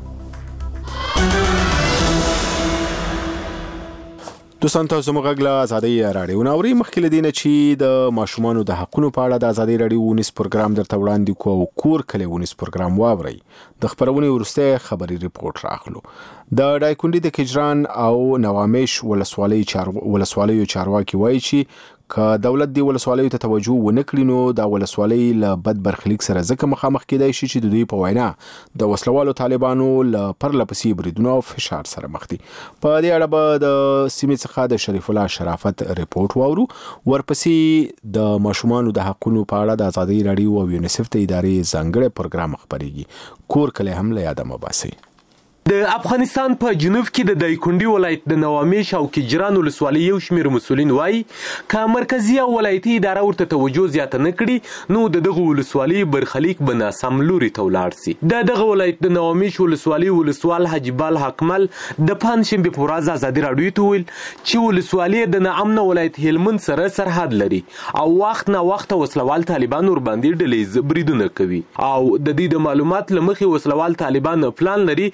S3: دوستان تاسو موږ غږ له ازادۍ راډیو ناوري مخکې له دې نه چې د ماشومانو د حقونو په اړه د ازادۍ راډیو ونیس پروګرام درته وړاندې کوو او کور کلی ونیس پروګرام واورئ. د خپرونې وروستی خبري ریپورت راخلو. د دایکنډي د کجران او نوامیش ولسوالۍ چار ولسوالیو چارواکي وایي چې که دولت دی ولسوالیو ته توجه ونه کړي نو د ولسوالۍ له بد برخلیک سره ځکه مخامخ کېدای شي چې د دوی په وینا د وسلوالو طالبانو له پرله پسې بریدونو او فشار سره مخ دي. په دې اړه به د سیمې څخه د شریف الله شرافت ریپورت واورو. ورپسې د ماشومانو د حقونو په اړه د ازادۍ راډیو او یونیسف د ادارې ځانګړی پروګرام خپرېږي. کور کلی هم له یاده مه باسئ.
S5: د افغانستان په جنوب کې د دایکنډي ولایت د نوامیش او کجران ولسوالۍ یو شمېر مسؤلین وایي که مرکزي او ولایتي اداره ورته توجه زیاته نه کړي نو د دغه ولسوالۍ برخلیک به ناسم لوري ته ولاړ سي. د دغه ولایت د نوامیش ولسوالۍ ولسوال حاجي بال حکمل د پنجشنبې په ورځ ازادي راډیو ته وویل چې ولسوالۍ د ناامنه ولایت هلمند سره سرحد لري او وخت نه وخت وسلوال طالبان ورباندې ډلې بریدونه کوي او د دې د معلومات له مخې وسلوال طالبان پلان لري چې دا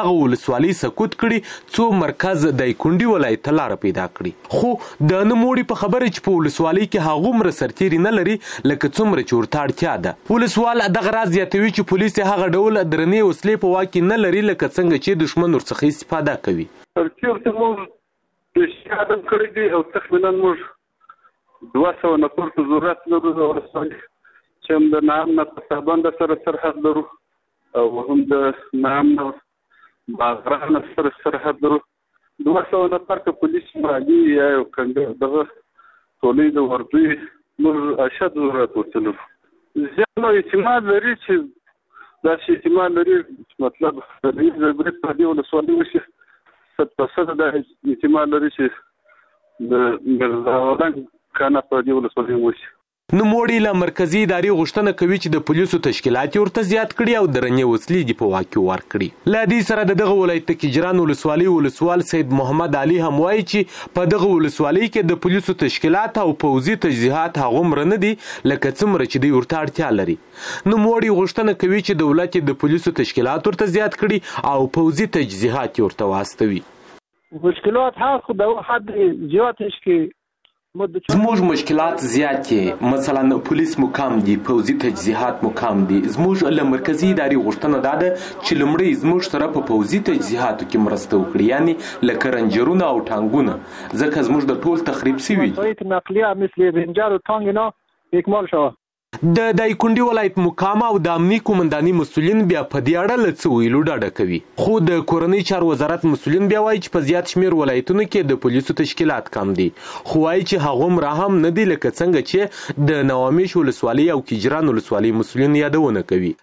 S5: دغه ولسوالۍ سقوط کړي څو مرکز دایکنډي ولایت ته لاره پیدا کړي. خو د نوموړي په خبره چې په ولسوالۍ کې هغومره سرتیري نه لري لکه څومره چې ورته اړتیا ده. ولسوال دغه راز زیاتوي چې پولیس هغه ډول درنې وسلې په واک کې نه لري لکه څنګه چې دښمن ورڅخه استفاده کوي.
S4: چېرته موږ د ادم کړی دی او تقریبا موږ دوه سوه نفر ته ضرورت لرو د ولسوالۍ چې هم د نام نه په سربنده سره سرحد لرو او هم د نام نه بازران سره سرحد لرو. دوه سوه نفر که پولیس مالي یا یو کنډ دغه ټولۍ د وردوی موږ اشد ضرورت ورته لرو. زیات نو اعتماد لري چې داسې اعتماد لري مطلب د دې برید په دې ولسوالۍ وشي صد پرسنټه دا احتمال لري چې د میرزا غلام خانه په دې ولسوالۍ وشي.
S5: نوموړي له مرکزي ادارې غوښتنه کوي چې د پولیسو تشکیلات ورته زیات کړي او درنې وسلې دې په واک کې ورکړي. له دې سره د دغه ولایت د کجران ولسوالۍ ولسوال سید محمد علي هم وایي چې په دغه ولسوالۍ کې د پولیسو تشکیلات او پوځي تجهیزات هغومره نه دي لکه څومره چې دوی ورته اړتیا لري. نوموړي غوښتنه کوي چې دولت د پولیسو تشکیلات ورته زیات کړي او پوځي تجهیزات ورته واستوي.
S6: مشکلات هست خو د حد زیاتش کې
S5: زموږ مشکلات زیات دي، مثلا پولیس مو کم دي، پوځي تجهیزات مو کم دي. زموږ له مرکزي ادارې غوښتنه دا ده چې لومړی زموږ سره په پوځي تجهیزاتو کې مرسته وکړي، یعنی لکه رنجرونه او ټانګونه، ځکه زموږ د ټول تخریب شوي دي.
S6: وسایط نقلیه مثل رنجر و ټانګ اینا اکمال شوه.
S5: د دایکنډي ولایت مقام او د امنیي قومنداني مسؤلین بیا په دې اړه له څه ویلو ډډه کوي. خو د کورنۍ چارو وزارت مسؤلین بیا وایي چې په زیات شمېر ولایتونو کې د پولیسو تشکیلات کم دي، خو وایي چې هغومره هم نه دي لکه څنګه چې د نوامیش ولسوالۍ او کجران ولسوالۍ مسؤلین یادونه کوي.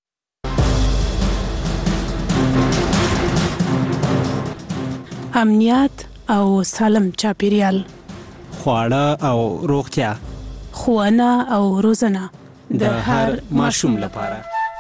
S7: امنیت او سالم چاپیریال،
S9: خواړه او روغتیا،
S7: ښوونه او روزنه
S9: د هر ماشوم لپاره.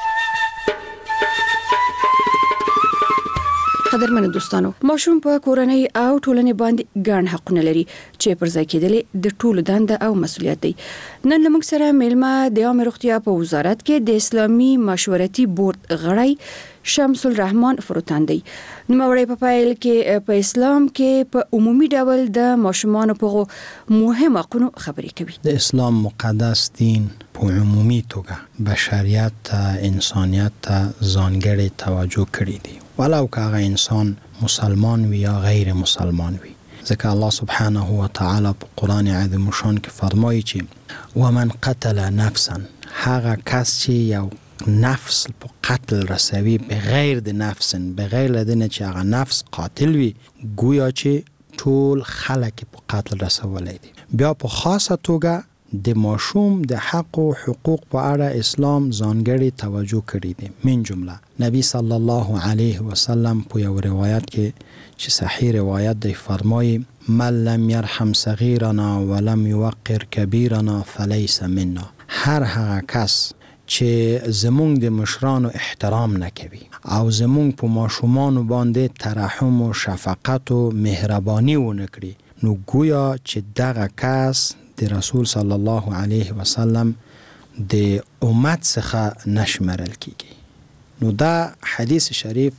S25: قدرمنو دوستانو، ماشوم په کورنۍ او ټولنې باندې ګڼ حقونه لري چې پر ځای کېدل د ټولو دنده او مسولیت دی. نن موږ سره میلمه د عامه روغتیا په وزارت کې د اسلامي مشورتي بورډ غړی شمس الرحمن فروتان دی. نوموړی په پایل کې په اسلام کې په عمومي ډول د ماشومانو په مهم حقونو خبرې کوي.
S26: د اسلام مقدس دین په عمومي توګه بشریت ته، انسانیت ته ځانګړې توجه کړې دي، ولو که هغه انسان مسلمان وي یا غیر مسلمان وي. ځکه الله سبحانه و تعالی په قرآن عظیم شان کې فرمایي چې ومن قتل نفسا، هغه کس چې یو نفس په قتل رسوي بغیر د نفس، بغیر لدنه چې هغه نفس قاتل وي، گویا چې ټول خلک په قتل رسولای دي. بیا په خاصه توګه د ماشوم د حق او حقوق په اړه اسلام ځانګړې توجه کړې دي. من جمله نبی صلی الله علیه و سلم په یو روایت کې چې صحیح روایت دی فرمایي من لم يرحم صغیرنا ولم يوقر کبیرنا فلیس منا. هر هغه کس چې زمونږ د مشرانو احترام نکوي او زمونږ په ماشومانو باندې ترحم او شفقت او مهرباني ونه کړي، نو گویا چې دغه کس د رسول صلی الله علیه و سلم د امت څخه نشمرل کیږي. نو دا حدیث شریف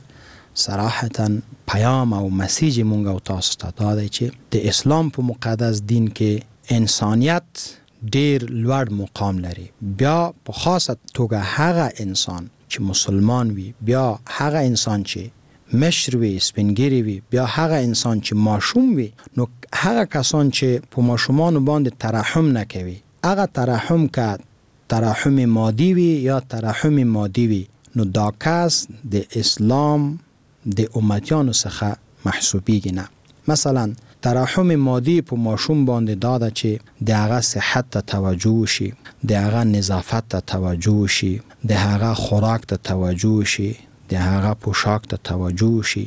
S26: صراحتا پیام او مسیج مونږ او تاسو ته دا دی چې د اسلام په مقدس دین کې انسانیت ډیر لوړ مقام لري. بیا په خاصه توګه هغه انسان چې مسلمان وي، بیا هغه انسان چې مشر وي، سپینګری وي، بیا هغه انسان چې ماشوم وي، نو هغه کسان چې په ماشومان باندې ترحم نکوي، هغه ترحم که ترحم مادی وي یا ترحم مادی وي، نو دا کس د اسلام د امتیانو څخه محسوبیږي نه. مثلا ترحم مادی په ماشوم باندې داده چې د هغه صحت ته توجه شي، د هغه نظافت ته توجه شي، د هغه خوراک ته توجه شي، د هغه پوشاک ته توجه شي،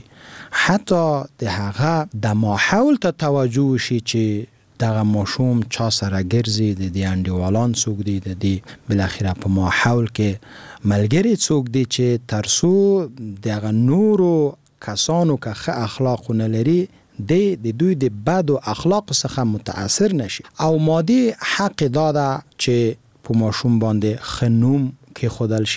S26: حتی د هغه د ماحول ته توجه شي چې دغه ماشوم چا سره ګرځي، د دې انډیوالان څوک دي، د دې بالاخره په ماحول کې ملګری څوک دي چې ترڅو دغه نورو کسانو که ښه اخلاق نه لري د دوی د بد او اخلاق څخه متاثر نشي. او مادي حق داده چې په ماشوم باندې خنوم کې خودل شي،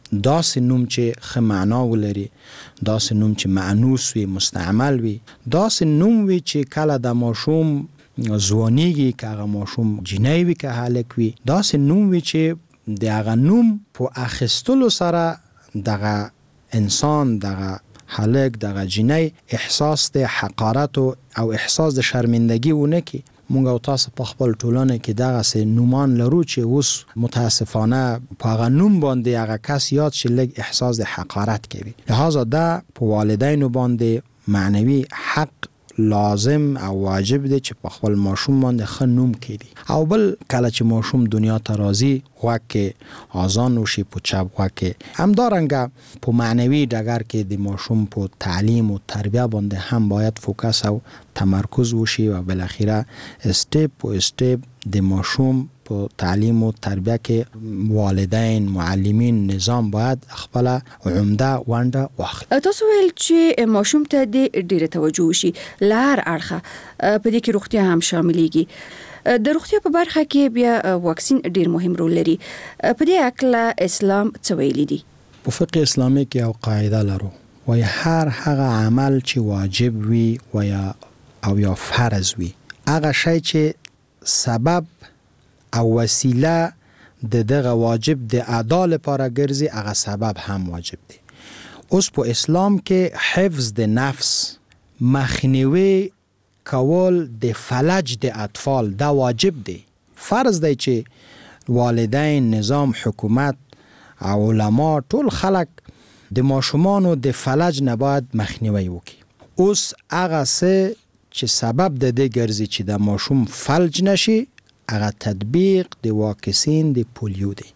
S26: داسې نوم چې ښه معنا ولري، داسې نوم چې معنوس وي، مستعمل وي، داسې نوم وي چې کله د ماشوم ځوانیږي، که هغه ماشوم جنۍ وي که هلک وي، داسې نوم وي چې د هغه نوم په اخیستلو سره دغه انسان، دغه هلک، دغه جنۍ احساس د حقارت او احساس د شرمندگی ونه کی. مونږ او تاسو په خپل ټولنه کې دغه سه نومان لرو چې اوس متاسفانه په هغه نوم باندې هغه کس یاد شي لږ احساس د حقارت کوي. لہذا دا په والدینو باندې معنوي حق لازم او واجب دی چې په خپل ماشوم باندې ښه نوم کړي. او بل کله چې ماشوم دنیا ته راځي غوږ کې اذان وشي په چپ غوږ کې، همدارنګه په معنوي ډګر کې د ماشوم په تعلیم او تربیه باندې هم باید فوکس او تمرکز وشي و بالاخره استپ په استپ د ماشوم په تعلیم او تربیه کې والدین، معلمین، نظام باید خپل عمده ونډه واخلي.
S25: تاسو ویل چې ماشوم ته د ډیره توجه وشي، لار اړخه په دې کې روغتیا هم شاملېږي. د روغتیا په برخه کې بیا واکسین ډیر مهم رول لري. په دې اړه اسلام څه ویلي دي؟
S26: په فقه اسلامي کې یو قاعده لرو، وایي هر هغه عمل چې واجب وي و یا او یا فرض وي، هغه شی چې سبب او وسیله د دغه واجب د ادا لپاره ګرځي، هغه سبب هم واجب دی. اوس په اسلام کې حفظ د نفس، مخنیوي کول د فلج د اطفال دا واجب دی. فرض دی چې والدین، نظام، حکومت او علما ټول خلک د ماشومانو د فلج نه باید مخنیوي وکړي. اوس هغه څه چې سبب د دې ګرځي چې د ماشوم فلج نشي، هغه تطبیق د واکسین د پولیو دی.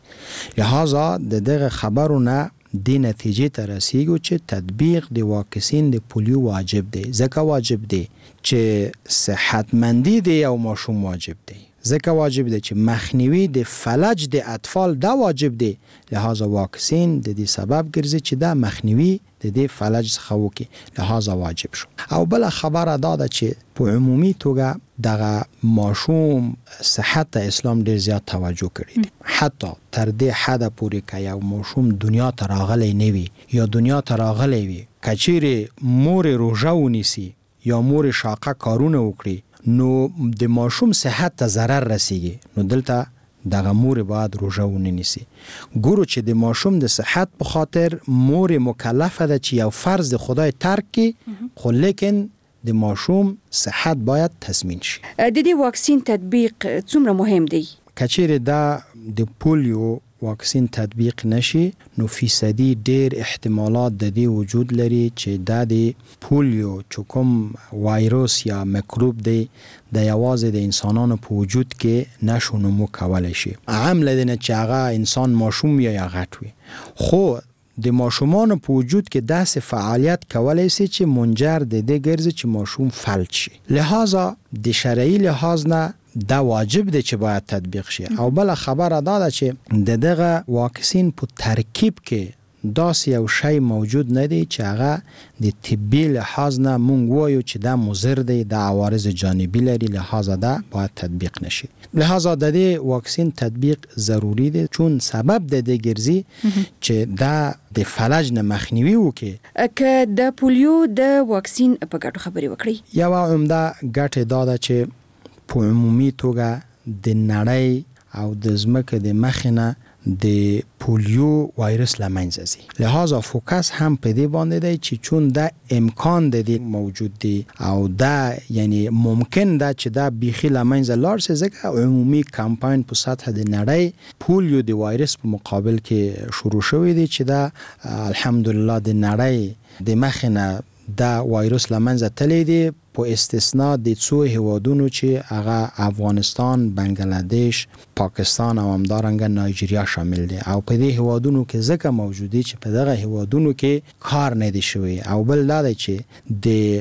S26: لہذا د دغه خبرونه د نتیجې ته رسیږو چې تطبیق د واکسین د پولیو واجب دی. ځکه واجب دی چې صحتمندی دی او ماشوم واجب دی. ځکه واجب دی چې مخنیوي د فلج د اطفال دا واجب دی. لہذا واکسین د دې سبب ګرځي چې دا مخنیوي د دې فلج څخه وکړي، لہذا واجب شو. او بل خبره دا ده چې په عمومي توګه دغه ماشوم صحت ته اسلام ډیر زیات توجه کړی دی. حتی تر دې حد پورې که یو ماشوم دنیا ته راغلی نه وي یا دنیا ته راغلی وي، که چیرې مور روژه ونیسي یا مور شاقه کارونه وکړي، نو د ماشوم صحت ته ضرر رسیږي، نو دلته دغه مور باید روژه ونیسي. ګورو چې د ماشوم د صحت په خاطر مور مکلفه ده چې یو فرض د خدای ترک کړي، خو لیکن د ماشوم صحت باید تضمین شي.
S25: د دې واکسین تطبیق څومره مهم دی؟
S26: که چیرې دا د پولیو واکسین تطبیق نشي، نو فیصدی ډیر احتمالات د دې وجود لري چې دا د پولیو چې کوم وایروس یا میکروب دی د یوازې د انسانانو په وجود کې نشو نمو کولی شي. عمل دی نه چې هغه انسان ماشوم یا غټ وي، خو د ماشومانو په وجود کې داسې فعالیت کولی شي چې منجر د دې ګرځي چې ماشوم فلج شي. لہذا د شرعي لحاظ نه دا واجب دی چې باید تطبیق شي. او بل خبره دا ده چې د دغه واکسین په ترکیب کې داسې یو شی موجود نه دی چې هغه د طبي لحاظ نه مونږ وایو چې دا مضر دی، دا عوارض جانبي لري، لہذا دا باید تطبیق نشي. لہذا د دې واکسین تطبیق ضروری دی، چون سبب د دې ګرځي چې دا د فلج نه مخنیوي وکړي.
S25: که د پولیو د واکسین په ګټو خبرې وکړي،
S26: یو عمده ګټه دا ده چې په عمومي توګه د نړۍ او د ځمکې د مخ نه د پولیو وایرس لمنځه ځي. لہذا فوکس هم په دې باندې دی چې چون دا امکان د دې موجود دی او دا یعنی ممکن ده چې دا بیخي لمنځه لاړ شي، ځکه عمومي کمپاین په سطح د نړۍ پولیو د وایرس په مقابل کې شروع شوی دی چې دا الحمدلله د نړۍ د مخ نه دا وایرس لمنځه تللی دی، په استثناء د څو هیوادونو چې هغه افغانستان، بنگلاديش، پاکستان او همدارنګه نایجیریا شامل دي. او په دې هیوادونو کې ځکه موجودي چې په دغه هیوادونو کې کار نه دی شوی. او بل دا دی چې د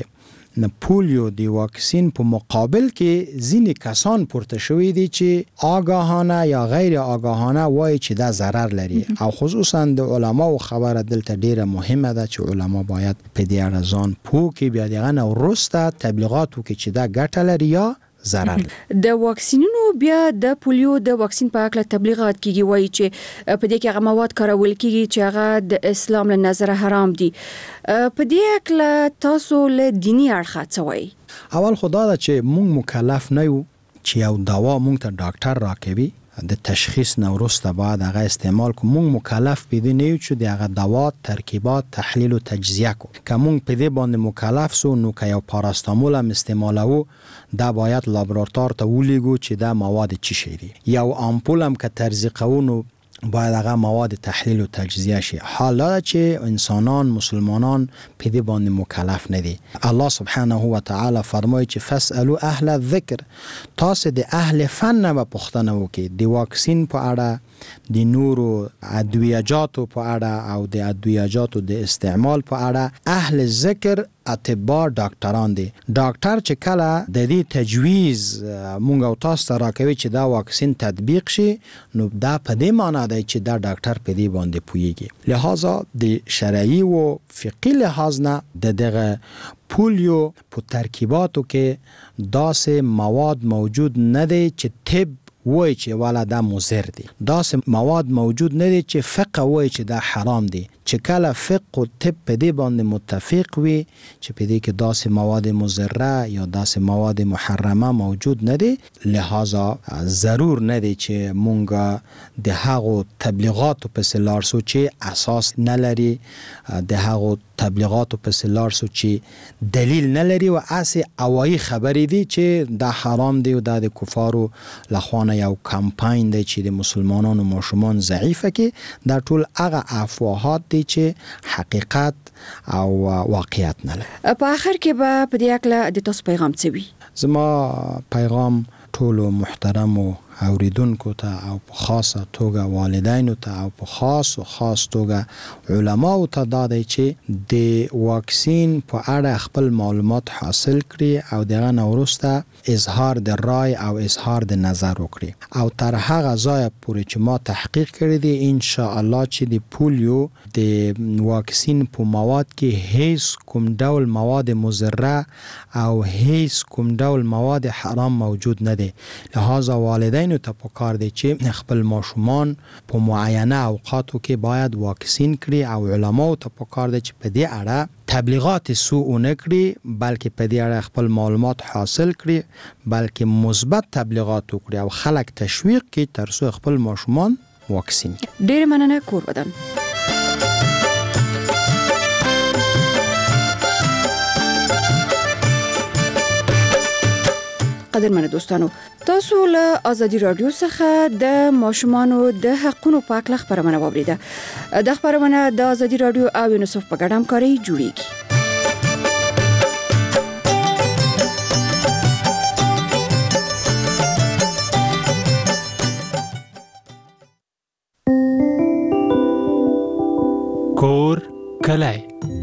S26: پولیو د واکسین په مقابل کې ځینې کسان پورته شوی دي چې آگاهانه یا غیر آگاهانه وایي چې دا ضرر لري. او خصوصا د علماو خبره دلته ډیره مهمه ده چې علما باید په دې اړه ځان پوه کړي، بیا دغه نه وروسته تبلیغات وکړي چې دا ګټه لري یا ضرر.
S25: د واکسینونو بیا د پولیو د واکسین په اړه تبلیغات کیږي، وایي چې په دې کې هغه مواد کارول کیږي چې هغه د اسلام له نظره حرام دي. په دې اړه تاسو له دینی اړخه څه وایي؟
S26: اول خدا دا چې مونږ مکلف نه یو چې یو دوا مونږ ته ډاکټر راکوي د تشخیص نه وروسته باید هغه استعمال کو. مونږ مکلف پدې نه یو چې د هغه دوا ترکیبات تحلیل او تجزیه کو. که مونږ پدې باندې مکلف سو نو که یو پاراستامول هم استعمالو دا باید لابراتوار ته ولیږو چې دا مواد چی شي دي. یو آمپول هم که ترزیقو نو باید هغه مواد تحلیل و تجزیه شي. حالا چې انسانان مسلمانان پدې باندې مکلف نه دي. الله سبحانه و تعالی فرمایي چې فاسالو اهل الذکر، تاسو د اهل فن نه پوښتنه وکړئ د واکسین په اړه، د نورو ادویجاتو په اړه او د ادویجاتو د استعمال په اړه. اهل ذکر اطباء ډاکټران دي. ډاکټر چې کله د دې تجویز مونږ او تاسو ته راکوي چې دا واکسین تطبیق شي نو دا په دې معنی دی چې دا ډاکټر په دې باندې پوهیږي. لہذا د شرعي او فقهي لحاظ نه د دغه پولیو په ترکیباتو کې داسې مواد موجود نه دی چې طب وای چې والا دا مضر دي. داسې مواد موجود نه دي چې فقه وای چې دا حرام دي. چې کله فقه او طب په دې باندې متفق وي چې په دې کې داسې مواد مضره یا داسې مواد محرمه موجود نه دي، لہذا ضرور نه دي چې مونږ د هغو تبلیغاتو پسې لاړ شو چې اساس نه لري، د هغو تبلیغاتو پسې لاړ شو چې دلیل نه لري او اسې اوایي خبرې دي چې دا حرام دي او دا د کفارو لخوا یو کمپاین دی چې د مسلمانانو ماشومان ضعیفه کې دا ټول هغه افواهات دي چې حقیقت او واقعیت نه لري.
S25: په اخر کې به په دې اړه د تاسو پیغام څه وي؟
S26: زما پیغام ټولو محترمو اوریدونکو ته او په خاصه توګه والدینو ته او په خاص او خاص توګه علماو ته دا دی چې د واکسین په اړه خپل معلومات حاصل کړي او دغه نه وروسته اظهار د رای او اظهار د نظر وکړي او تر هغه ځای پورې چې ما تحقیق کړی دی ان شاء الله چې د پولیو د واکسین په مواد کې هیڅ کوم ډول مواد مضره او هیڅ کوم ډول مواد حرام موجود نه دی. لہذا والدین نو ته پکار دی چې خپل ماشومان په معینه اوقاتو کې باید واکسین کړي او علماو ته پکار دی چې په دې اړه تبلیغات سوء نه کړي بلکې په دې اړه خپل معلومات حاصل کړي بلکې مثبت تبلیغات وکړي او خلک تشویق کړي تر څو خپل ماشومان واکسین کړي.
S25: ډیر مننه کور ودان. قدرمنو دوستانو، تاسو له ازادي رادیو څخه د ماشومانو د حقونو په اړه خبرونه واوریده. د خبرونه د ازادي رادیو او یونیسف په ګډه همکاري جوړیږي.
S9: کور کلای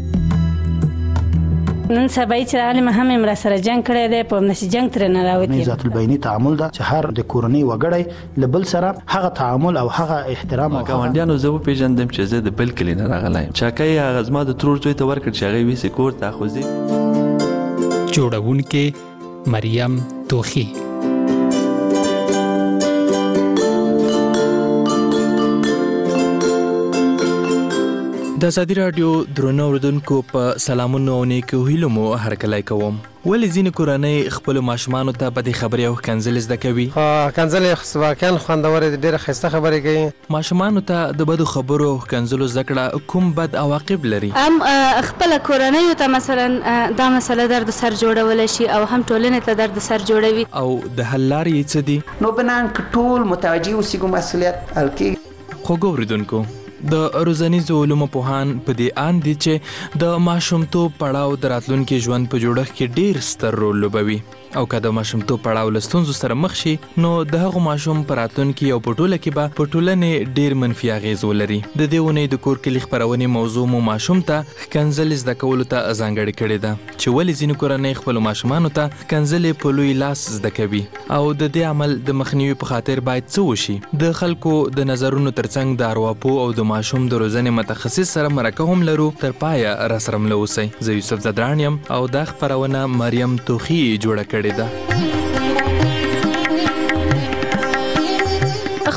S8: نن سبا چې عالم هم امر سره جنگ کړی دی په نشي جنگ تر نه راوتی.
S10: ذات البینی تعامل دا چې هر د کورنۍ وګړی لبل سره هغه تعامل او هغه احترام او
S12: ګاونډیانو زه په پیژندم چې زه د بل کلی نه راغلایم. چاکای هغه زما د ترور زوی ته ورکړ چې هغه ویسې کور ته خوځي.
S9: جوړونکې مریم توخی.
S18: د ازادي رادیو درنو اوریدونکو په سلامونو او نیکو هیلو مو هرکلی کوم. ولې ځینې کورنۍ خپل ماشومانو ته په دې خبرې او کنځل زده کوي؟
S13: خو کنځل واقعا خوندور دي، ډېره ښایسته خبرې کوي.
S18: ماشومانو ته د بدو خبرو او کنځلو زده کړه کوم بد عواقب لري؟
S8: ام خپل کورنۍ ته مثلا دا مسله درد سر جوړول شي او هم ټولنې ته درد سر جوړوي
S18: او د حل لارې څه دي؟
S14: نو بنان ټول متوجي اوسېږو مسؤلیت الکی.
S18: خو ګوریدونکو د روزنیزو علومو پوهان په دې اند دي چې د ماشومتوب پړاو د راتلونکي ژوند په جوړښت کې ډیر ستر رول لوبوي او که د ماشومتوب پړاو له ستونزو سره مخ شي نو د هغو ماشوم په راتلونکي او په ټوله کې به په ټولنې ډیر منفي اغېز ولري. د دې اونۍ د کور کلي خپرونې موضوع مو ماشوم ته ښکنځلې زده کولو ته ځانګړې کړې ده چې ولې ځینې کورنۍ خپلو ماشومانو ته ښکنځلې په لوی لاس زده کوي او د دې عمل د مخنیوي په خاطر باید څه وشي. د خلکو د نظرونو ترڅنګ د ارواپوه او د ماشوم د روزنې متخصص سره مرکه هم لرو. تر پایه راسره مله اوسئ. زه یوسف زدران یم او دا خپرونه مریم توخی جوړه کړې ده.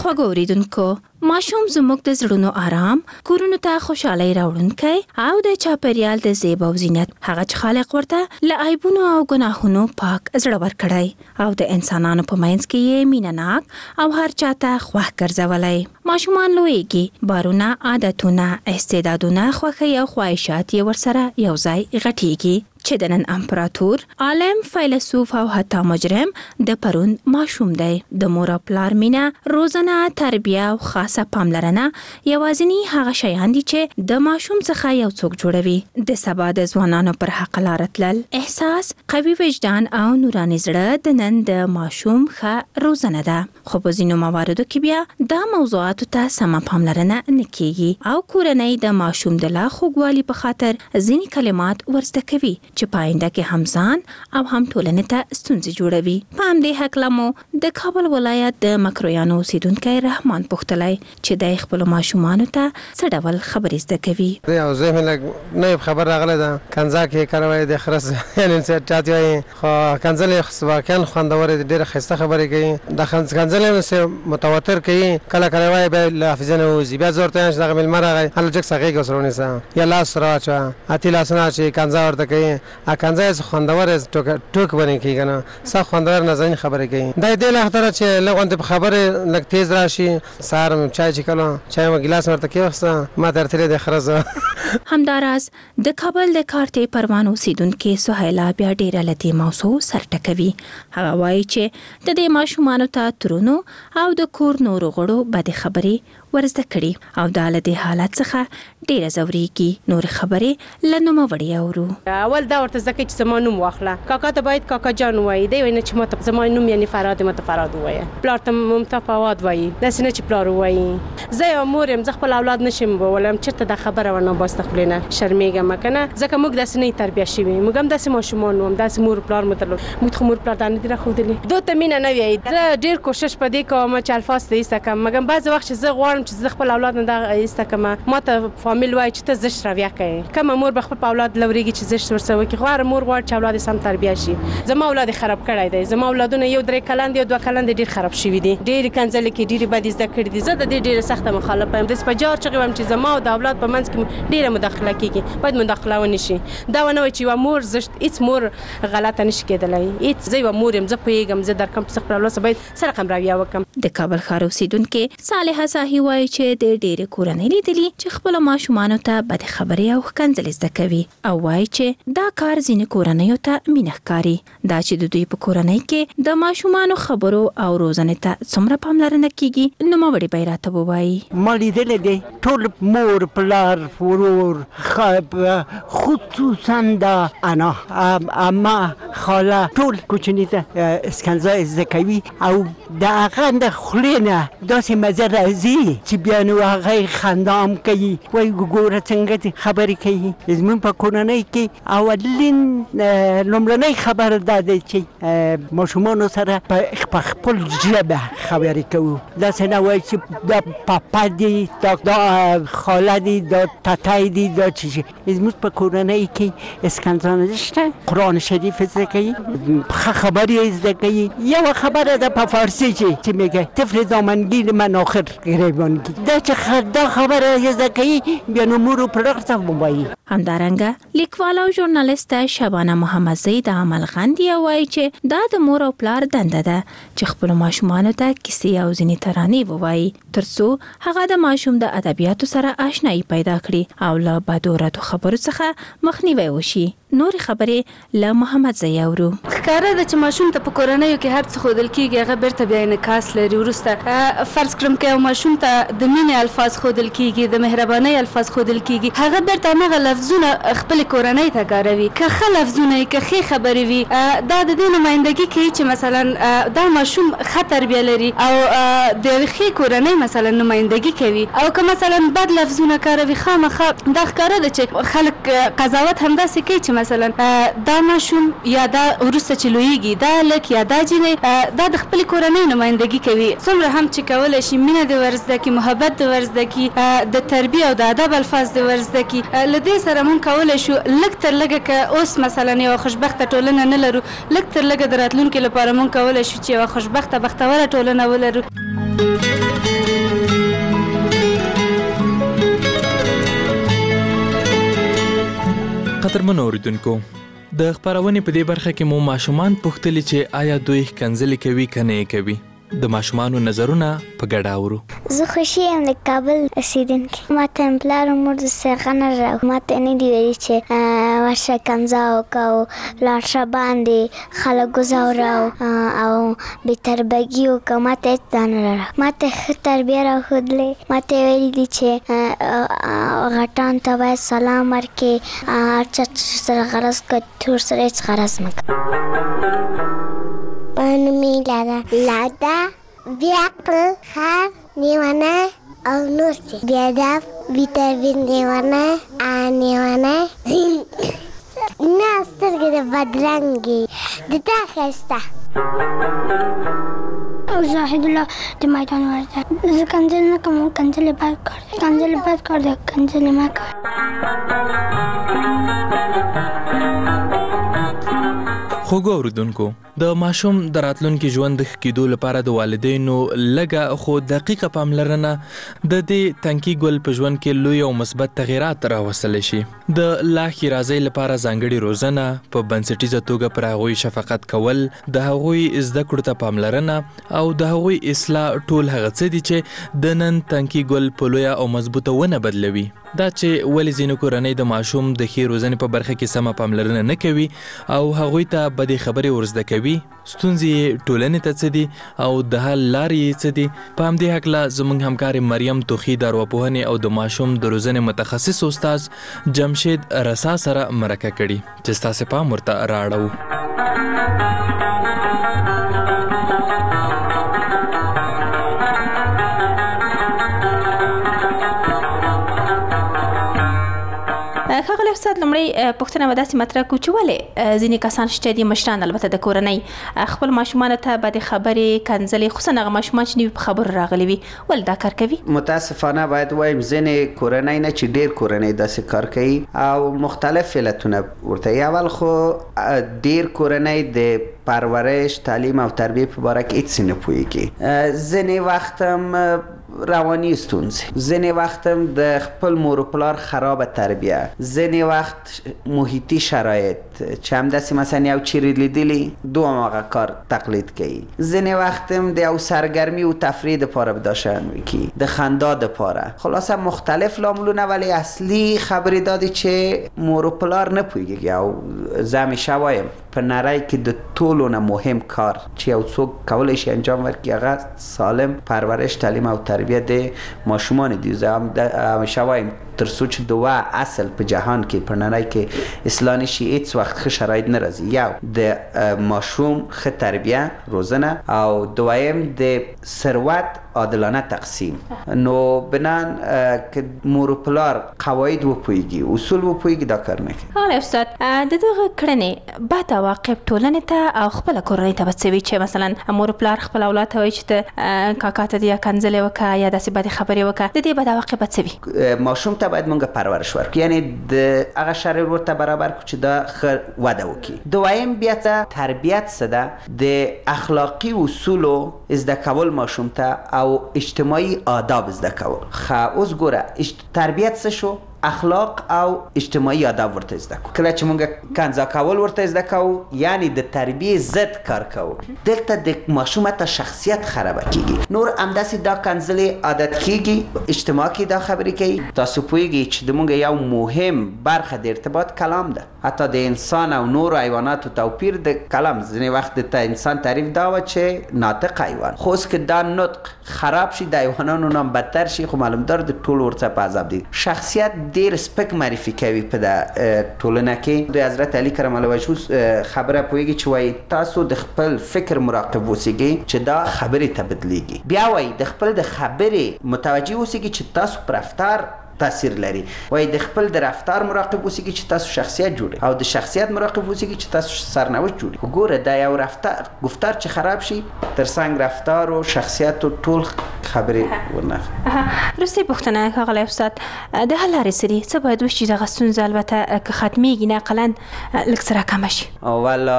S11: خوږو اوریدونکو، ماشوم زموږ د زړونو آرام، کورونو ته خوشحالي راوړونکی او د چاپیریال د زیب او زینت هغه چې خالق ورته له عیبونو او ګناهونو پاک زړه ورکړی او د انسانانو په منځ کې یې مینه‌ناک او هر چاته خوښ ګرځولی. ماشومان لویږي، بارونه، عادتونه، استعدادونه، خوښۍ او خواهشات یې ورسره یو ځای غټیږي چې د نن امپراتور، عالم، فیلسوف او حتی مجرم د پرون ماشوم دی. د مور او پلار مینه، روزنه، تربیه او خاصه پاملرنه یوازینی هغه شیان دي چې د ماشوم څخه یو څوک جوړوي. د سبا د ځوانانو پر حق لار تلل، احساس، قوي وجدان او نوراني زړه د نن د ماشوم ښه روزنه ده. خو په ځینو مواردو کې بیا دا موضوعاتو ته سمه پاملرنه نه کیږي او کورنۍ د ماشوم د لا خوږوالي په خاطر ځینې کلمات ورزده کوي چې پاینده کې هم ځان او هم ټولنې ته ستونزې جوړوي. په همدې هکله مو د کابل ولایت د مکرویانو اوسیدونکی رحمان پوښتلی چې د خپلو ماشومانو ته څه ډول خبرې زده کوي.
S13: یو ځای مې لږ نوې خبر راغلی ده، کنځا کې کله وایي د خرس یعنې چاته وایي، خو کنځل یې واقعا خوندورې دي، ډېره ښایسته خبرې کوي. د کنځل یې متواتر کوي، کله کله وایي بیا له حافظې نه ووځي، بیا زه ورته وایم چې دغه مېلمه راغی هله جګ څه غېږ ورسره ونیسه یا لاس سره واچوه، اتې لاسونه اچوي، کنځا ورته کوي. کنځا یې خوندور ټوک باندې کوي که نه، څه خوندور نازنین خبرې کوي. دا یې دې له خاطره چې لږ غوندې په خبرې لږ تیز راشي. سهار مې چای چې کله چای مې ګیلاس ورته کېوسته، ما ته ورتلې دی خرزه. همداراز د کابل د کارتې پروان اوسیدونکې سهیلا بیا ډېره له دې موضوع سر ټکوي. هغه وایي چې د دې ماشومانو ته ترونو او د کور نورو غړو بدې خبرې ورزده کړي او دا له دې حالت څخه ډېره ځورېږي. نورې خبرې له نومه وړې اورو.
S15: اول دا ورته زده کوي چې زما نوم واخله، کاکا ته باید کاکا جان ووایي، دی وایي نه چې ما ته زما نوم یعنې فراد ما ته فراد ووایه. پلار ته ممتا فواد وایي، داسې نه چې پلار ووایي. زه یوه مور یم، زه خپل اولاد نشم وولم چېرته دا خبره ورنه باسته خولې نه شرمېږم که نه، ځکه موږ داسې نه یو تربیه شوي، موږ هم داسې ماشومان وم، داسې مور پلار مو درلود. موږ خو مور پلار دا نه دي راښودلي. دوی ته مینه نه وایي. زه ډېر کوشش په دې کوم چې الفاظ ته ایسته کړم، مګر بعضې وخت چې زه غواړم چې زه خپل اولاد نه دغه ایسته کړم، ما ته فامیل وایي چې ته زشت رویه کوې. کومه مور به خپل په اولاد لورېږي چې زشت ورسره وکړي؟ خو هره مور غواړي چې اولاد یې سم تربیه شي. زما اولاد یې خراب کړی دی، زما اولادونه یو درې کلن دي او دوه کلن دي، ډېر خراب شوي دي، ډېرې کنځلې کې ډېرې بدې زده کړي دي. زه د دې ډېره سخته مخالفه یم. داسې په جار چغې وایم چې زما او د اولاد په منځ کې ډېره مداخله کېږي، باید مداخله ونه شي. دا ونه وایي چې یوه مور زشت، هېڅ مور غلطه نه شي کېدلی، هېڅ. زه یوه مور یم، زه پوهېږم، زه درکم چې خپل اولاد سره باید څه رقم رویه وکړم. د کابل ښار اوسیدونکې صالحه ساحي وایي چې د ډېرې کورنۍ لیدلي چې خپلو ماشومانو ته بدې خبرې او ښکنځلې زده کوي او وایي چې دا کار ځینې کورنیو ته مینه ښکاري. دا چې د دوی په کورنۍ کې د ماشومانو خبرو او روزنې ته څومره پاملرنه کیږي، نوموړې به یې راته ووایي.
S16: ما لیدلی دی ټول مور، پلار، ورور، خصوصا د انا، عمه، خاله، ټول کوچني ته اسکنځا زده کوي او د هغه د خولې نه داسې مزه راځي چې بیا نو هغه خندا هم کوي، وایي ګوره څنګه دې خبرې کوي. زموږ په کورنۍ کې اولین لومړنۍ خبره دا دی چې ماشومانو سره په خپل ژبه خبرې کوو. داسې نه وایي چې دا پاپا دی، دا خاله دی، دا تتی دی، دا چی شي. زموږ په کورنۍ کې اسکنځا نشته. قرآن شریف زده کوي، خبرې زده کوي. یوه خبره ده په فارسی چې میگه طفل دامنگیر من آخر گریبان گیر. دا چې دا خبره زده کوي بیا نو مور و پلار ته ووایي.
S11: همدارنګه لیکواله او ژورنالیسته شبانه محمدزی د عمل غندي وایي چې دا د مور او پلار دنده ده چې خپل ماشومانو ته کیسې او ځینې ترانې ووایي ترڅو هغه د ماشوم د ادبیاتو سره آشنایي پیدا کړي او له بدو ردو خبرو څخه مخنیوی وشي. نورې خبرې له محمدزی اورو.
S8: ښکاره ده چې ماشوم ته په کورنیو کې هر څه ښودل کېږي هغه بیرته بیا انعکاس لري. وروسته فرض کړم که یو ماشوم ته د مینې الفاظ ښودل کېږي، د مهربانۍ الفاظ ښودل کېږي، هغه بیرته همغه لفظونه خپلې کورنۍ ته کاروي. که ښه لفظونه وي، که ښې خبرې وي، دا د دې نمایندګي کوي چې مثلا دا ماشوم ښه تربیه لري او د یوې ښې کورنۍ مثلا نمایندګي کوي. او که مثلا بد لفظونه کاروي، خامخا دا ښکاره ده چې خلک قضاوت همداسې کوي چې مثلا دا ماشوم یا دا وروسته چې لویږي دا هلک یا دا جینۍ دا د خپلې کورنۍ نمایندګي کوي. څومره هم چې کولی شي مینه دې ورزده کړي، محبت دې ورزده کړي، د تربیه او د ادب الفاظ دې ورزده کړي. له دې سره موږ کولی شو لږ تر لږه که اوس مثلا یوه خوشبخته ټولنه نه لرو، لږ تر لږه د راتلونکي لپاره موږ کولی شو چې یوه خوشبخته بختوره ټولنه ولرو.
S18: محترم اوریدونکو د خبرونې په دې برخه کې مو ماشومان پوښتلي چې آیا دوی ښکنځلې کوي که نه کوي. د ماشومانو نظرونه په ګډه اورو.
S17: زه خوشي یم د کابل اوسېدونکې. ما ته مې پلار او مور څخه نه راغلي. ما ته نه دي ویلي چې ورشه کنځا وکړه او لاړ شه باندې خلک وځوروه او بېتربګي وکړه. ما ته هېڅ دا نه راغله. ما ته ښه تربیه راښودلې. ما ته یې ویلي دي چې غټانو ته باید سلام ورکړې، هر چا سره غرض کړه، تور سره هېڅ غرض مه کوه. نومې لاده لاده بیعقل خر لیوانه او نور څه بیادب بیتربیت لیوانه لیوانه نه سترګې د بدرنګې د تا ښایسته. زاهد الله د میدان ورده. زه کنځل نه کوم، کنځل بد کار دی، کنځل بد کار دی، کنځل مه کوه.
S18: خوږو اوریدونکو، د ماشوم د راتلونکي ژوند د ښه کېدو لپاره د والدینو لږه خو دقیقه پاملرنه د دې تنکي ګل په ژوند کې لوی او مثبت تغیرات راوستلی شي. د لا ښېرازۍ لپاره ځانګړې روزنه، په بنسټیزه توګه پر هغوی شفقت کول، د هغوی زده کړو ته پاملرنه او د هغوی اصلاح، ټول هغه څه دي چې د نن تنکي ګل په لویه او مضبوطه ونه بدلوي. دا چې ولې ځینې کورنۍ د ماشوم د ښې روزنې په برخه کې سمه پاملرنه نه کوي او هغوی ته بدې خبرې ورزده کوي، ستونزې یې ټولنې ته څه دي او د حل لارې یې څه دي. په همدې هکله زموږ همکارې مریم توخي د ارواپوهنې او د ماشوم د روزنې متخصص استاذ جمشید رسا سره مرکه کړي چې ستاسې پام ورته رااړوو.
S11: ښاغلی استاد، لومړی پوښتنه به داسې مطرح کړو چې ولې ځینې کسان شته دي، مشران البته د کورنۍ، خپل ماشومانو ته بدې خبرې، کنځلې، خصوصا هغه ماشومان چې نوي په خبرو راغلي وي، ولې دا کار کوي؟
S14: متاسفانه باید وایم ځینې کورنۍ نه چې ډېر کورنۍ داسې کار کوي او مختلف علتونه ورته. اول خو ډېر کورنۍ د پرورش، تعلیم او تربیه په باره کې هېڅ نه پوهېږي. ځینې وخت هم روانی ستونزې، ځینې وخت هم د خپل مور و پلار خرابه تربیه، ځینې وخت محیطي شرایط چې همداسې مثلا یو چیرې لیدلي دوام هغه کار تقلید کوي، ځینې وخت هم د یو سرگرمی و تفریح دپاره به دا شیان میکي، د خندا دپاره. خلاصه مختلف لاملونه، ولی اصلی خبرې دا دی چې مور و پلار نه پوهېږي. او زه همیشه وایم په نړۍ کې د ټولو نه مهم کار چې یو څوک کولی شي انجام ورکړي هغه سالم پرورش، تعلیم او تربیه د ماشومان دي. زه همیشه وایم تر څو چې دوه اصل په جهان کې په نړۍ کې اصلاح نشي، هېڅ وخت ښه شرایط نه راځي. یو د ماشوم ښه تربیه، روزنه، او دویم د ثروت عادلانه تقسیم. نو بنان که مور و پلار قواعد وپوهېږي، اصول وپوهېږي، دا کار نه کوي.
S11: ښاغلی استاد، د دغه کړنې بد عواقب ټولنې ته او خپله کورنۍ ته به څه وي چې مثلا مور و پلار خپل اولاد ته وایي چې ته کاکا ته دې یا کنځلې وکړه یا داسې بدې خبرې وکړه، د دې بد عواقب به څه وي؟
S14: ماشوم ته باید مونږ پرورش ورکړو، یعنی د هغه شرایط ورته برابر کړو چې دا ښه وده وکړي. دویم بیا څه تربیت څه ده، د اخلاقي اصولو زده کول ماشوم ته او اجتماعي آداب زده کول. خب اوس ګوره تربیت څه شو؟ اخلاق او اجتماعي آداب ورته زده کو. کله چې مونږ کنځا کول ورته زده کوو، یعنی د تربیه ضد کار کوو، دلته د ماشوم ته شخصیت خرابه کیږي. نور همداسې دا کنځلې عادت کیږي، اجتماع کې دا خبرې کوي. تاسو پوهیږئ چې د مونږ یو مهم برخه د ارتباط کلام ده. حتی د انسان او نور حیواناتو توپیر د کلام. ځینې وخت د انسان تعریف دا و چې ناطق حیوان، خو اوس که دا نطق خراب شي د حیوانانو نه بدتر شي، خو معلومدار د ټول ورڅه په عذاب دي. شخصیت ډیر سپک معرفي کوي په د ټولنه کې. د حضرت علی کرم الله وجهه خبره پوهیږي چې وایي تاسو د خپل فکر مراقب اوسئ چې دا خبرې ته بدلیږي. بیا وایي د خپل د خبرې متوجه اوسئ چې تاسو پر رفتار تاثیر لري. وای د خپل د رفتار مراقب اوسئ چې تاسو شخصیت جوړئ، او د شخصیت مراقب اوسئ چې تاسو سرنوشت جوړئ. وګوره دا یو رفتار گفتار چې خراب شي، تر څنګ رفتار او شخصیت او ټول خبرې ورنه.
S11: رسې پوښتنه ښاغلی استاد، د حل لارې څه دي؟ څه باید وشي دغه ستونزه البته که ختمیږي نه اقلا لږ څه راکمه شي؟ اوله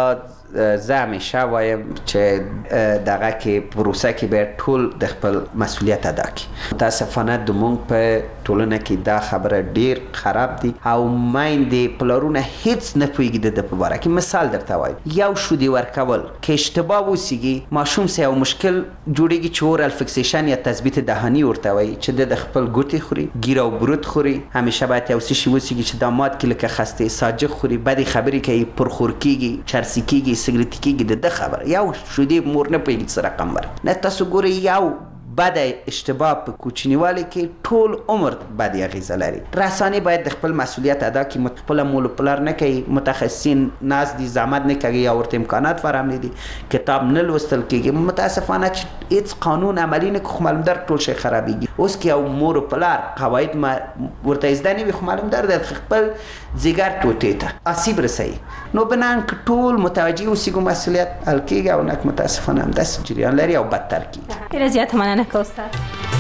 S11: زه همیشه وایم چې دغه کې پروسه کې باید ټول د خپل مسئولیت ادا کړي. متاسفانه د مونږ په
S14: ټولنه کې دا خبره ډیر خراب دي او مایندې پلارونه هیڅ نه پوهیږي د په باره کې. مثال درته وایم، یو شودي ورکول که اشتباه وسیږي ماشوم سه یو مشکل جوړیږي چې اورال فکسیشن یا تثبیت دهانی ورته وایي چې د خپل ګوتې خوري، ګیره او برود خوري، همیشه باید یو څه شی وسیږي چې د مات کې لکه خسته ساجق خوري، بدې خبرې کوي، پرخور کیږي، چرسي کیږي، سیګریټ کیږي. د خبر یو شودي مور نه پوهیږي سره رقم ور نه. تاسو ګورئ یو بد اشتباه په کوچنیوالي کې ټول عمر بد اغیزه لري. رسانې باید د خپل مسؤلیت ادا کړي، خپل مول پلار نه کوي، متخصصین ناز دي زحمت نه کوي او ورته امکانات فراهم نه دي، کتاب نه لوستل کیږي. متاسفانه چې هیڅ قانون عملی نه کوي، معلومدار ټول شي خرابېږي. اوس کې یو مور پلار قواعد ما ورته زده نه وي، معلومدار د خپل ځیګر ټوټې ته آسیب رسوي. نو بنان ک ټول متوجي اوسېږو مسؤلیت حل کیږي او نه متاسفانه هم داسې جریان لري او بدتر کیږي.
S11: ډېره زیاته مننه کوم استاد.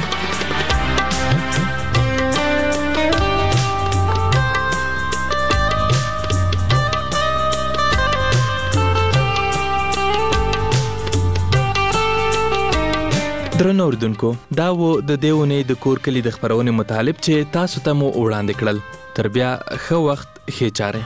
S18: درنو اوردونکو، دا و د دې اونۍ د کور کلي د خپرونې مطالب چې تاسو ته مو وړاندې کړل. تر بیا ښه وخت، ښې چارې.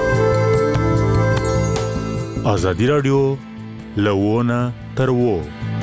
S19: ازادي راډیو له ونه تر وو